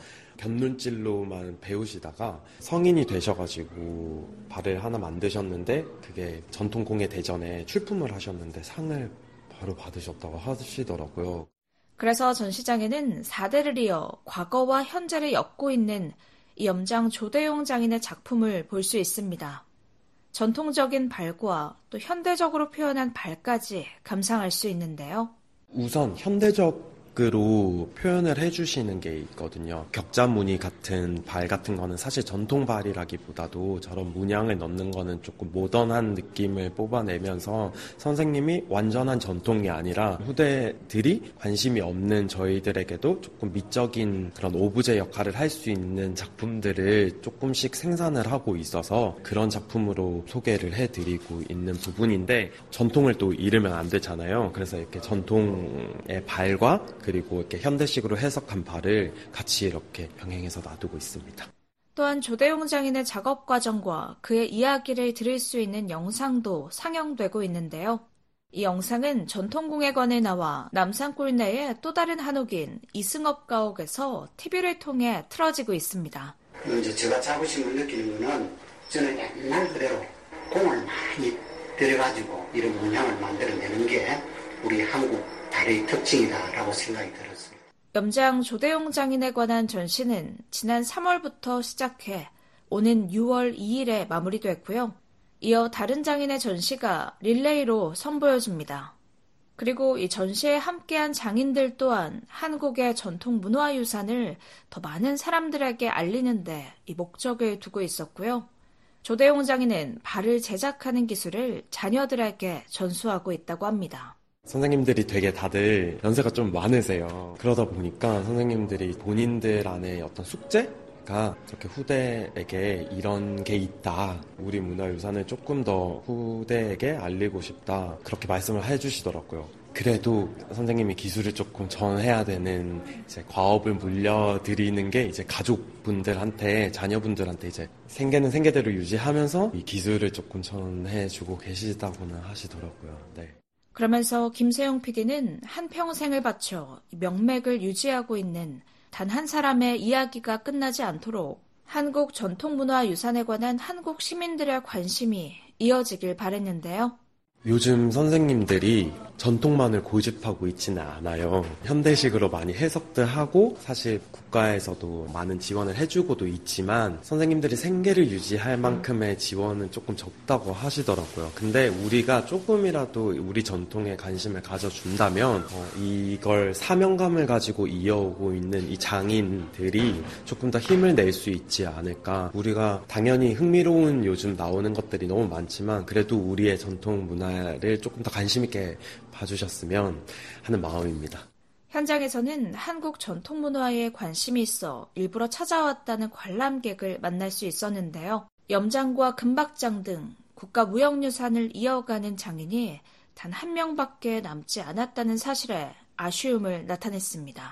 곁눈질로만 배우시다가 성인이 되셔가지고 발을 하나 만드셨는데 그게 전통공예 대전에 출품을 하셨는데 상을 바로 받으셨다고 하시더라고요. 그래서 전시장에는 4대를 이어 과거와 현재를 엮고 있는 이 염장 조대용 장인의 작품을 볼 수 있습니다. 전통적인 발과 또 현대적으로 표현한 발까지 감상할 수 있는데요. 우선 현대적으로 표현을 해주시는 게 있거든요. 격자무늬 같은 발 같은 거는 사실 전통 발이라기보다도 저런 문양을 넣는 거는 조금 모던한 느낌을 뽑아내면서 선생님이 완전한 전통이 아니라 후대들이 관심이 없는 저희들에게도 조금 미적인 그런 오브제 역할을 할 수 있는 작품들을 조금씩 생산을 하고 있어서 그런 작품으로 소개를 해드리고 있는 부분인데, 전통을 또 잃으면 안 되잖아요. 그래서 이렇게 전통의 발과 그리고 이렇게 현대식으로 해석한 바를 같이 이렇게 병행해서 놔두고 있습니다. 또한 조대용 장인의 작업 과정과 그의 이야기를 들을 수 있는 영상도 상영되고 있는데요. 이 영상은 전통공예관에 나와 남산골 내의 또 다른 한옥인 이승업 가옥에서 TV를 통해 틀어지고 있습니다. 이제 제가 자부심을 느끼는 거는 저는 옛날 그대로 공을 많이 들여가지고 이런 문양을 만들어내는 게 우리 한국 달의 특징이다라고 생각이 들었습니다. 염장 조대용 장인에 관한 전시는 지난 3월부터 시작해 오는 6월 2일에 마무리됐고요. 이어 다른 장인의 전시가 릴레이로 선보여집니다. 그리고 이 전시에 함께한 장인들 또한 한국의 전통 문화유산을 더 많은 사람들에게 알리는 데 이 목적을 두고 있었고요. 조대용 장인은 발을 제작하는 기술을 자녀들에게 전수하고 있다고 합니다. 선생님들이 되게 다들 연세가 좀 많으세요. 그러다 보니까 선생님들이 본인들 안에 어떤 숙제가 이렇게 후대에게 이런 게 있다. 우리 문화유산을 조금 더 후대에게 알리고 싶다. 그렇게 말씀을 해주시더라고요. 그래도 선생님이 기술을 조금 전해야 되는 이제 과업을 물려드리는 게 이제 가족분들한테, 자녀분들한테 이제 생계는 생계대로 유지하면서 이 기술을 조금 전해주고 계시다고는 하시더라고요. 네. 그러면서 김세용 PD는 한평생을 바쳐 명맥을 유지하고 있는 단 한 사람의 이야기가 끝나지 않도록 한국 전통문화유산에 관한 한국 시민들의 관심이 이어지길 바랬는데요. 요즘 선생님들이 전통만을 고집하고 있지는 않아요. 현대식으로 많이 해석도 하고 사실 국가에서도 많은 지원을 해주고도 있지만 선생님들이 생계를 유지할 만큼의 지원은 조금 적다고 하시더라고요. 근데 우리가 조금이라도 우리 전통에 관심을 가져준다면 이걸 사명감을 가지고 이어오고 있는 이 장인들이 조금 더 힘을 낼 수 있지 않을까. 우리가 당연히 흥미로운 요즘 나오는 것들이 너무 많지만 그래도 우리의 전통 문화를 조금 더 관심 있게 봐주셨으면 하는 마음입니다. 현장에서는 한국 전통문화에 관심이 있어 일부러 찾아왔다는 관람객을 만날 수 있었는데요. 염장과 금박장 등 국가무형유산을 이어가는 장인이 단 한 명밖에 남지 않았다는 사실에 아쉬움을 나타냈습니다.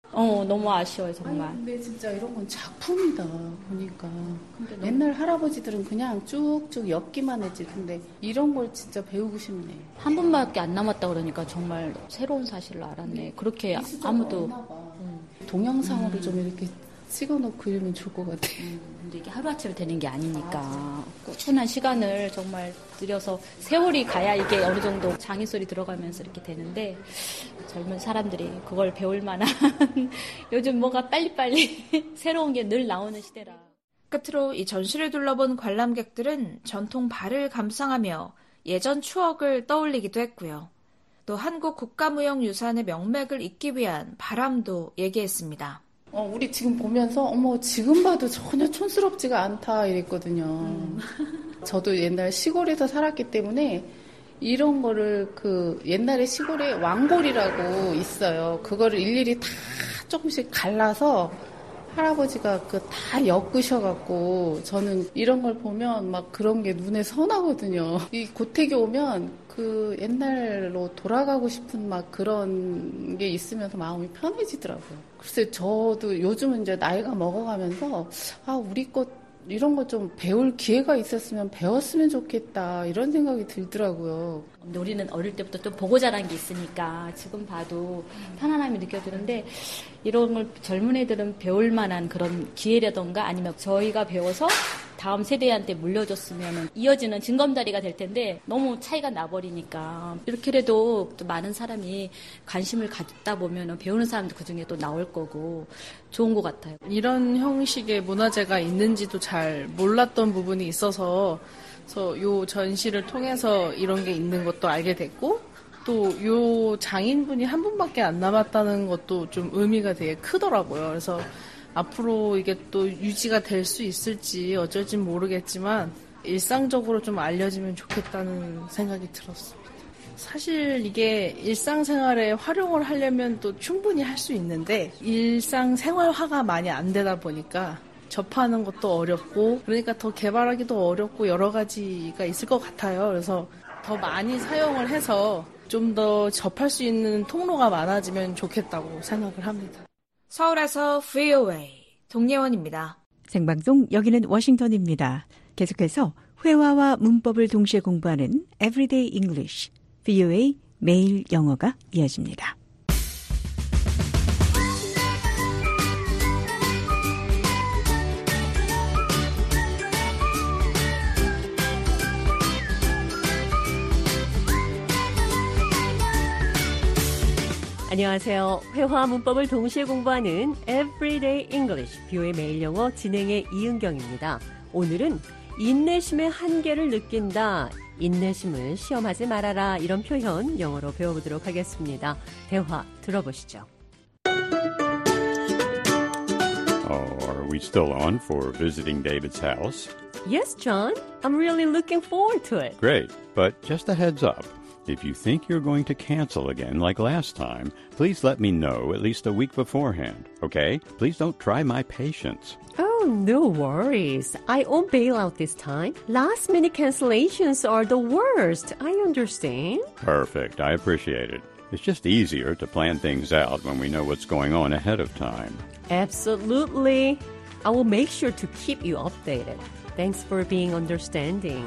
너무 아쉬워요, 정말. 아니, 근데 진짜 이런 건 작품이다, 보니까. 옛날 할아버지들은 그냥 쭉쭉 엮기만 했지. 근데 이런 걸 진짜 배우고 싶네. 한 분밖에 안 남았다 그러니까 정말 새로운 사실을 알았네. 그렇게 아무도. 동영상으로 좀 이렇게 찍어놓고 이러면 좋을 것 같아. 근데 이게 하루아침에 되는 게 아니니까 꾸준한 시간을 정말 들여서 세월이 가야 이게 어느 정도 장인소리 들어가면서 이렇게 되는데 젊은 사람들이 그걸 배울 만한 요즘 뭐가 빨리빨리 새로운 게 늘 나오는 시대라. 끝으로 이 전시를 둘러본 관람객들은 전통 발을 감상하며 예전 추억을 떠올리기도 했고요. 또 한국 국가무형유산의 명맥을 잇기 위한 바람도 얘기했습니다. 우리 지금 보면서 지금 봐도 전혀 촌스럽지가 않다 이랬거든요. 저도 옛날 시골에서 살았기 때문에 이런 거를 옛날에 시골에 왕골이라고 있어요. 그거를 일일이 다 조금씩 갈라서 할아버지가 다 엮으셔갖고 저는 이런 걸 보면 막 그런 게 눈에 선하거든요. 이 고택에 오면 옛날로 돌아가고 싶은 막 그런 게 있으면서 마음이 편해지더라고요. 글쎄 저도 요즘은 이제 나이가 먹어가면서 우리 것 이런 거 좀 배울 기회가 있었으면 배웠으면 좋겠다 이런 생각이 들더라고요. 우리는 어릴 때부터 좀 보고 자란 게 있으니까 지금 봐도 편안함이 느껴지는데 이런 걸 젊은 애들은 배울 만한 그런 기회라던가 아니면 저희가 배워서 다음 세대한테 물려줬으면 이어지는 징검다리가 될 텐데 너무 차이가 나버리니까 이렇게라도 또 많은 사람이 관심을 갖다 보면 배우는 사람도 그중에 또 나올 거고 좋은 것 같아요. 이런 형식의 문화재가 있는지도 잘 몰랐던 부분이 있어서 요 전시를 통해서 이런 게 있는 것도 알게 됐고 또 요 장인분이 한 분밖에 안 남았다는 것도 좀 의미가 되게 크더라고요. 그래서 앞으로 이게 또 유지가 될 수 있을지 어쩔진 모르겠지만 일상적으로 좀 알려지면 좋겠다는 생각이 들었습니다. 사실 이게 일상생활에 활용을 하려면 또 충분히 할 수 있는데 일상생활화가 많이 안 되다 보니까 접하는 것도 어렵고 그러니까 더 개발하기도 어렵고 여러 가지가 있을 것 같아요. 그래서 더 많이 사용을 해서 좀 더 접할 수 있는 통로가 많아지면 좋겠다고 생각을 합니다. 서울에서 VOA 동예원입니다. 생방송 여기는 워싱턴입니다. 계속해서 회화와 문법을 동시에 공부하는 Everyday English, VOA 매일 영어가 이어집니다. 안녕하세요. 회화 문법을 동시에 공부하는 Everyday English, VOA 매일 영어 진행의 이은경입니다. 오늘은 인내심의 한계를 느낀다. 인내심을 시험하지 말아라. 이런 표현 영어로 배워보도록 하겠습니다. 대화 들어보시죠. Are we still on for visiting David's house? Yes, John. I'm really looking forward to it. Great, but just a heads up. If you think you're going to cancel again like last time, please let me know at least a week beforehand, okay? Please don't try my patience. Oh, no worries. I won't bail out this time. Last-minute cancellations are the worst. I understand. Perfect. I appreciate it. It's just easier to plan things out when we know what's going on ahead of time. Absolutely. I will make sure to keep you updated. Thanks for being understanding.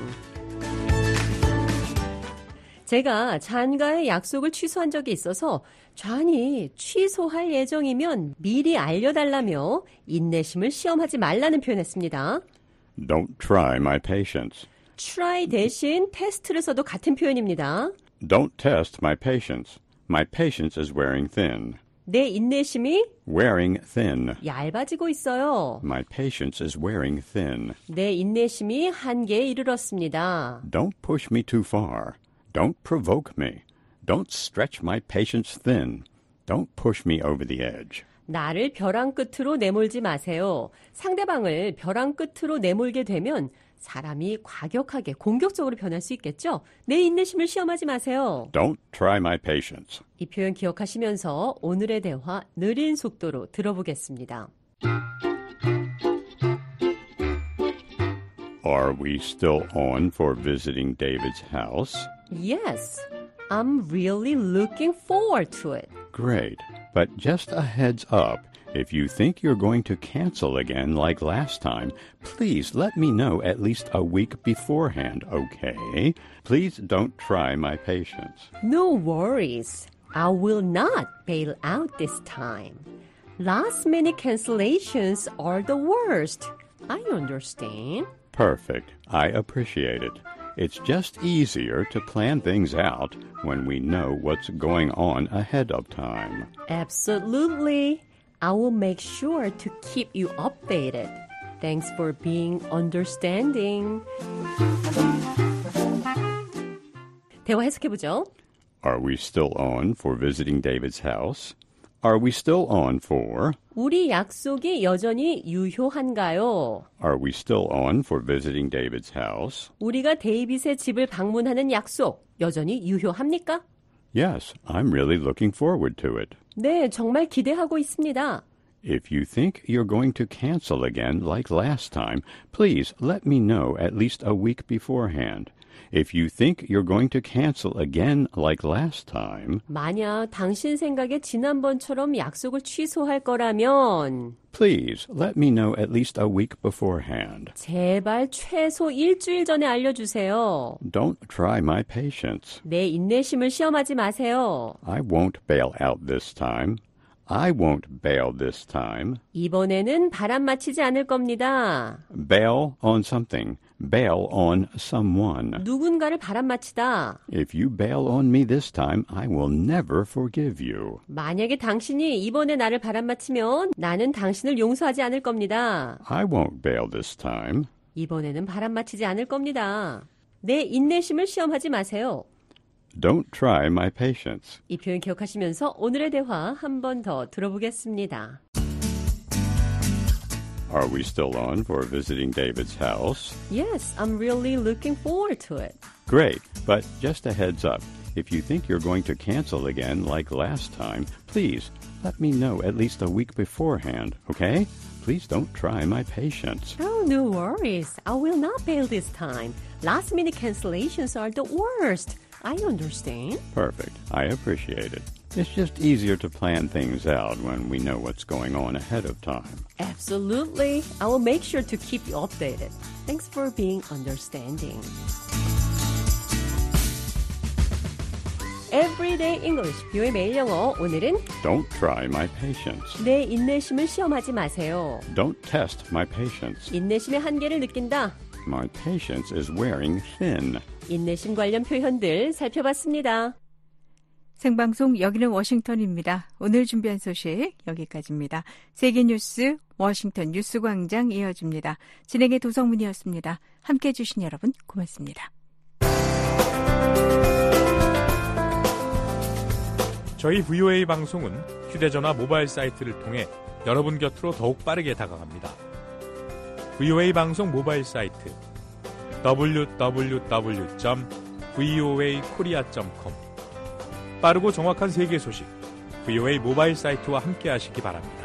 제가 잔과의 약속을 취소한 적이 있어서 잔이 취소할 예정이면 미리 알려달라며 인내심을 시험하지 말라는 표현했습니다. Don't try my patience. try 대신 테스트를 써도 같은 표현입니다. Don't test my patience. My patience is wearing thin. 내 인내심이 Wearing thin. 얇아지고 있어요. My patience is wearing thin. 내 인내심이 한계에 이르렀습니다. Don't push me too far. Don't provoke me. Don't stretch my patience thin. Don't push me over the edge. 나를 벼랑 끝으로 내몰지 마세요. 상대방을 벼랑 끝으로 내몰게 되면 사람이 과격하게 공격적으로 변할 수 있겠죠? 내 인내심을 시험하지 마세요. Don't try my patience. 이 표현 기억하시면서 오늘의 대화 느린 속도로 들어보겠습니다. Are we still on for visiting David's house? Yes, I'm really looking forward to it. Great, but just a heads up. If you think you're going to cancel again like last time, please let me know at least a week beforehand, okay? Please don't try my patience. No worries. I will not bail out this time. Last-minute cancellations are the worst. I understand. Perfect. I appreciate it. It's just easier to plan things out when we know what's going on ahead of time. Absolutely. I will make sure to keep you updated. Thanks for being understanding. 대화 해석해보죠. Are we still on for visiting David's house? Are we still on for? 우리 약속이 여전히 유효한가요? Are we still on for visiting David's house? 우리가 데이빗의 집을 방문하는 약속 여전히 유효합니까? Yes, I'm really looking forward to it. 네, 정말 기대하고 있습니다. If you think you're going to cancel again like last time, please let me know at least a week beforehand. If you think you're going to cancel again like last time, 만약 당신 생각에 지난번처럼 약속을 취소할 거라면 please let me know at least a week beforehand. 제발 최소 일주일 전에 알려주세요. Don't try my patience. 내 인내심을 시험하지 마세요. I won't bail out this time. I won't bail this time. 이번에는 바람 맞히지 않을 겁니다. Bail on something. Bail on someone. 누군가를 바람 맞히다. If you bail on me this time, I will never forgive you. 만약에 당신이 이번에 나를 바람 맞히면 나는 당신을 용서하지 않을 겁니다. I won't bail this time. 이번에는 바람 맞히지 않을 겁니다. 내 인내심을 시험하지 마세요. Don't try my patience. 이 표현 기억하시면서 오늘의 대화 한 번 더 들어보겠습니다. Are we still on for visiting David's house? Yes, I'm really looking forward to it. Great, but just a heads up. If you think you're going to cancel again like last time, please let me know at least a week beforehand, okay? Please don't try my patience. Oh, no worries. I will not bail this time. Last-minute cancellations are the worst. I understand. Perfect. I appreciate it. It's just easier to plan things out when we know what's going on ahead of time. Absolutely. I will make sure to keep you updated. Thanks for being understanding. Everyday English, 뷰의 매일 영어. 오늘은 Don't try my patience. 내 인내심을 시험하지 마세요. Don't test my patience. 인내심의 한계를 느낀다. My patience is wearing thin. 인내심 관련 표현들 살펴봤습니다. 생방송 여기는 워싱턴입니다. 오늘 준비한 소식 여기까지입니다. 세계뉴스 워싱턴 뉴스광장 이어집니다. 진행의 도성문이었습니다. 함께해 주신 여러분 고맙습니다. 저희 VOA 방송은 휴대전화 모바일 사이트를 통해 여러분 곁으로 더욱 빠르게 다가갑니다. VOA 방송 모바일 사이트 www.voakorea.com 빠르고 정확한 세계 소식 VOA 모바일 사이트와 함께 하시기 바랍니다.